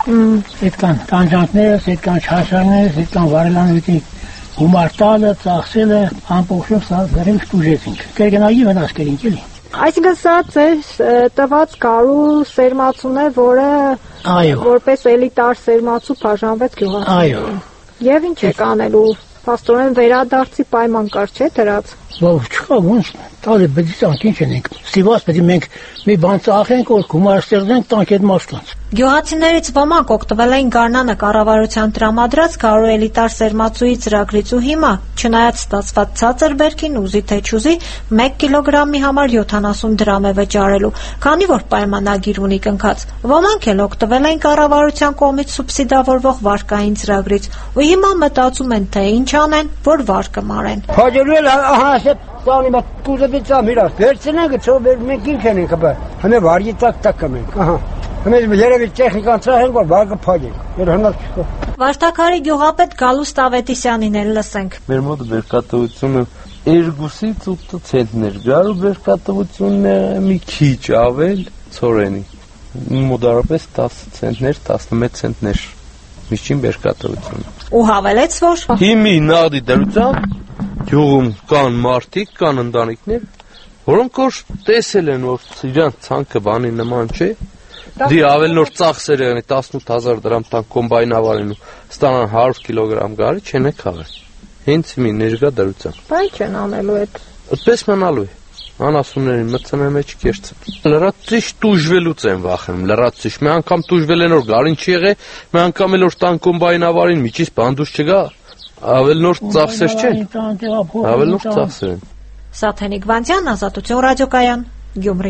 Այդքան տանջանքներս, այդքան չարշարներս, այդքան վարելանույթի գումար տալը, ծախսելը, ամբողջում սա վերև տուժեցինք։ Կերգենայի վնաս կերինք էլի։ Այսինքն սա ձեր տված գարու սերմացուն է, որը որպես էլիտար սերմացու բաժանվեց գյուղացու։ Այո։ Եվ ինչ եք անելու, փաստորեն վերադարձի պայման կար, չէ՞ դրած։ Ո՞վ չկա ոնց տալի բդիցանք ինչ ենք։ Ստիվաս պետք է մենք մի բան ծախենք, որ գումար ստեղծենք տանք այդ մարդկանց։ Գյուղացիներից ոմանք օգտվել էին Գառնանը կառավարության տրամադրած գարու էլիտար սերմացուի ծրագրից ու հիմա, չնայած ստացված ցածր բերքին ուզի թե չուզի, 1 կիլոգրամի համար 70 դրամ է վճարելու, քանի որ պայմանագիր ունի կնքած։ Ոմանք էլ օգտվել էին կառավարության կողմից սուբսիդավորվող վարկային ծրագրից ու հիմա մտածում են, թե ինչ անեն, որ վարկը մարեն։ Փաջելու էլ տանի մոտ կուզեբիցա միրար վերցնենք ծովեր մենք ինչ ենք բա հնե վարի տակ կմենք ահա հնե երևի տեխնիկան ծախենք որ վարկը փաջենք էր հնար չկա Վարդակարի գյուղապետ Գալուստ Ավետիսյանին էլ լսենք Մեր մոտ բերկատվությունը 2-ից 8 ցենտներ գարու բերկատվությունն է մի քիչ ավել ծորենի մոտարապես 10 ցենտներ 11 ցենտներ միջին բերկատվությունը ու հավելեց որ հիմի նաղդի դրությամբ Գյուղում կան մարդիկ, կան ընտանիքներ, որոնք որ տեսել են, որ իրան ցանկը բանի նման չէ, դի ավել նոր ծախսեր եղնի 18000 դրամ տան կոմբայնավարին ու ստանան 100 կիլոգրամ գարի, չեն է քաղել։ Հենց մի ներկա դրությամբ։ Բայց չեն անելու այդ։ Այդպես մնալու է։ Անասուններին մտցնեմ մեջ կերծեն։ Լրացիչ տուժվելուց են վախենում, լրացիչ։ Մի անգամ տուժվել են որ գարին չի եղե, մի անգամ էլ որ տան կոմբայնավարին միջից բանդուս չգա։ Ավել նոր ծախսեր չեն։ Ավել նոր ծախսեր են։ Սաթենիկ Վանձյան, Ազատություն ռադիոկայան, Գյումրի։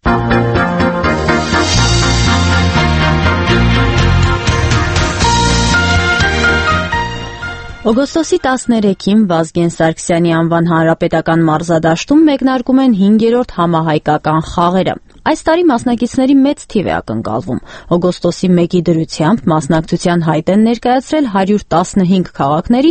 Օգոստոսի 13-ին Վազգեն Սարգսյանի անվան հանրապետական մարզադաշտում մեկնարկում են 5-րդ համահայկական խաղերը։ Այս տարի մասնակիցների մեծ թիվ է ակնկալվում։ Օգոստոսի 1-ի դրությամբ մասնակցության հայտ են ներկայացրել 115 քաղաքների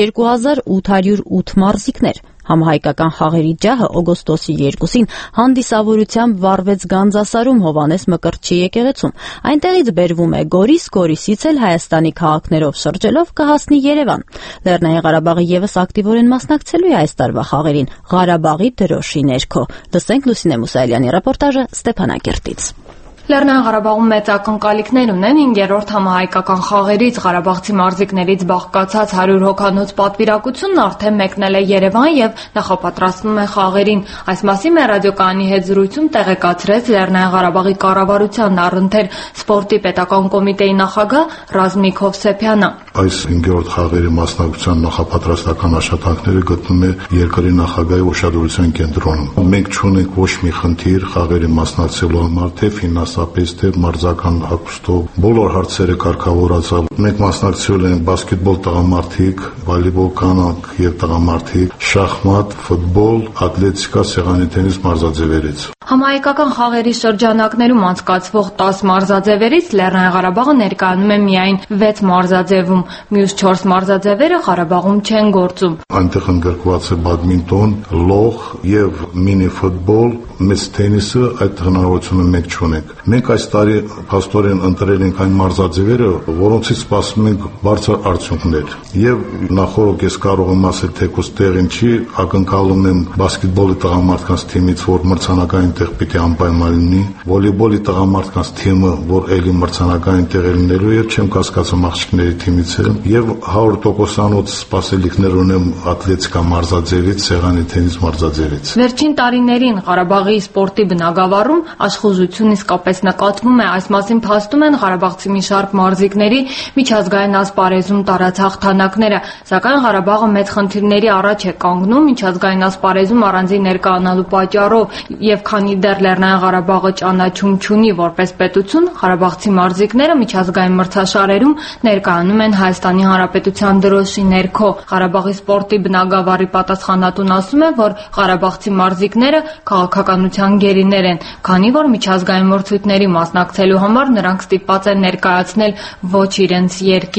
2808 մարզիկներ։ Համահայկական խաղերի ջահը օգոստոսի 2-ին հանդիսավորությամբ վառվեց Գանձասարում Հովհաննես Մկրտչի եկեղեցում։ Այնտեղից բերվում է Գորիս, Գորիսից էլ Հայաստանի քաղաքներով շրջելով կհասնի Երևան։ Լեռնային Ղարաբաղը եւս ակտիվորեն մասնակցելու է այս տարվա խաղերին Ղարաբաղի դրոշի ներքո։ Լսենք Լուսինե Մուսայելյանի ռեպորտաժը Ստեփանակերտից։ Լեռնային Ղարաբաղում մեծ ակնկալիքներ ունեն 5-րդ համահայկական խաղերից Ղարաբաղցի մարզիկներից բաղկացած 100 հոգանոց պատվիրակությունն արդեն մեկնել է Երևան եւ նախապատրաստվում է խաղերին։ Այս մասին մեր ռադիոկայանի հետ զրույցում տեղեկացրեց Լեռնային Ղարաբաղի կառավարության առընթեր սպորտի պետական կոմիտեի նախագահ Ռազմիկ Հովսեփյանը։ Այս 5-րդ խաղերի մասնակցության նախապատրաստական աշխատանքները գտնում է երկրի նախագահի ուշադրության կենտրոնում։ Մենք չունենք ոչ մի խնդիր խաղերի մասնակցելու համար, թե ֆինանսապես, թե մարզական հագուստով։ Բոլոր հարցերը կարգավորացավ։ Մենք մասնակցել ենք բասկետբոլ տղամարդիկ, վոլեյբոլ կանանք եւ տղամարդիկ, շախմատ, ֆուտբոլ, ատլետիկա, սեղանի տենիս մարզաձևերից։ Համահայկական խաղերի շրջանակներում անցկացվող 10 մարզաձևերից Լեռնային Ղարաբաղը ներկայանում է միայն 6 մարզաձևում, մյուս 4 մարզաձևերը Ղարաբաղում չեն գործում։ Այնտեղ ընդգրկված է բադմինտոն, լող եւ մինի ֆուտբոլ, մեծ տենիսը, այդ հնարավորությունը մենք չունենք։ Մենք այս տարի փաստորեն ընտրել ենք այն մարզաձևերը, որոնցից սպասում ենք բարձր արդյունքներ։ Եվ նախորդ ես կարող եմ ասել, թե կոս տեղին չի, ակնկալում եմ բասկետբոլի տղամարդկանց թիմից, որ մրցանակային տեղ պիտի անպայման լինի, վոլեյբոլի տղամարդկանց թիմը, որ ելի մրցանակային տեղ է լինելու, եւ չեմ կասկածում աղջիկների թիմից էլ, եւ 100%-անոց սպասելիքներ ունեմ ատլետիկա մարզաձևից, սեղանի տենիս մարզաձևից։ Վերջին տարիներին Ղարաբաղի սպորտի բնագավառում աշխուժություն իսկապես նկատվում է, այս մասին փաստում են Ղարաբաղցի մի շարք մարզիկների միջազգային ասպարեզում տարած հաղթանակները, սակայն Ղարաբաղը մեծ խնդիրների առաջ է կանգնում միջազգային ասպարեզում առանձին ներկայանալու պատճառով, եւ քանի դեռ Լեռնային Ղարաբաղը ճանաչում չունի որպես պետություն, ղարաբաղցի մարզիկները միջազգային մրցաշարերում ներկայանում են Հայաստանի Հանրապետության դրոշի ներքո։ Ղարաբաղի սպորտի բնագավառի պատասխանատուն ասում է, որ ղարաբաղցի մարզիկները քաղաքականության գերիներ են, քանի որ միջազգային մրցույթների մասնակցելու համար նրանք ստիպված են ներկայացնել ոչ իրենց երկիրը։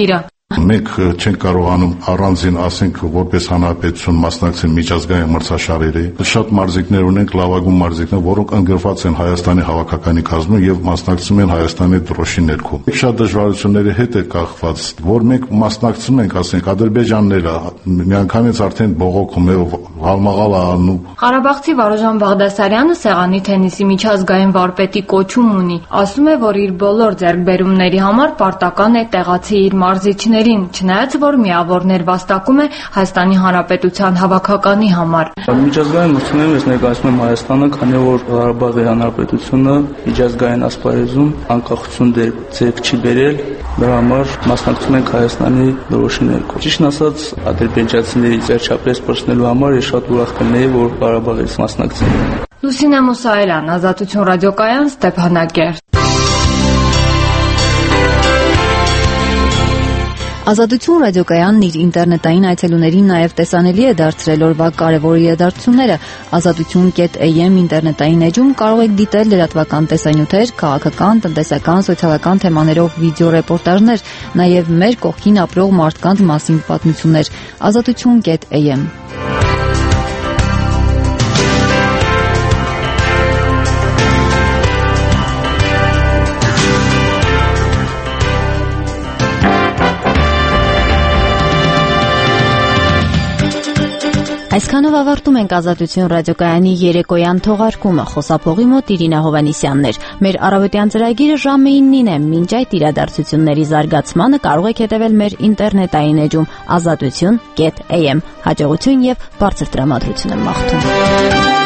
Մենք չենք կարողանում առանձին ասենք որպես հանրապետություն մասնակցել միջազգային մրցաշարերի։ Շատ մարզիկներ ունենք, լավագույն մարզիկներ, որոնք ընդգրկված են Հայաստանի հավաքականի կազմում եւ մասնակցում են Հայաստանի դրոշի ներքո։ Շատ դժվարությունների հետ է կախված, որ մենք մասնակցում ենք, ասենք ադրբեջանները միանգամից արդեն բողոքում է, հալմաղալ անում։ Ղարաբաղցի Վարուժան Բաղդասարյանը սեղանի թենիսի միջազգային վարպետի կոչում ունի։ Ասում է, որ իր բոլոր ձեռքբերումների համար պարտական է տեղացի իր մարզիչներին, չնայած որ միավորներ վաստակում է Հայաստանի Հանրապետության հավաքականի համար։ Միջազգային մրցումներում ես ներկայացնում եմ Հայաստանը, քանի որ Ղարաբաղի Հանրապետությունը միջազգային ասպարեզում անկախություն ձեռք չի բերել, դրա համար մասնակցում ենք Հայաստանի դրոշի ներքո։ Ճիշտն ասած, ադրբեջանցիների վերջապես պրծնելու համար ես շատ ուրախ կլինեի, որ Ղարաբաղից մասնակցեն։ Լուսինե Մուսայելյան, Ազատություն ռադիոկայան, Ստեփանակերտ։ Ազատություն ռադիոկայանն իր ինտերնետային այցելուներին նաև տեսանելի է դարձրել օրվա կարևոր իրադարձությունները։ Ազատություն.am ինտերնետային էջում կարող եք դիտել լրատվական տեսանյութեր, քաղաքական, տնտեսական, սոցիալական թեմաներով վիդեո ռեպորտաժներ, նաև մեր կողքին ապրող մարդկանց մասին պատմություններ։ Ազատություն.am Այսքանով ավարտում ենք Ազատություն ռադիոկայանի երեկոյան թողարկումը։ Խոսափողի մոտ Իրինա Հովանիսյանն էր։ Մեր առավոտյան ծրագիրը ժամը 9-ին է։ Մինչ այդ իրադարձությունների զարգացմանը կարող եք հետևել մեր ինտերնետային էջում azatutyon.am։ Հաջողություն եւ բարձր տրամադրություն եմ մաղթում։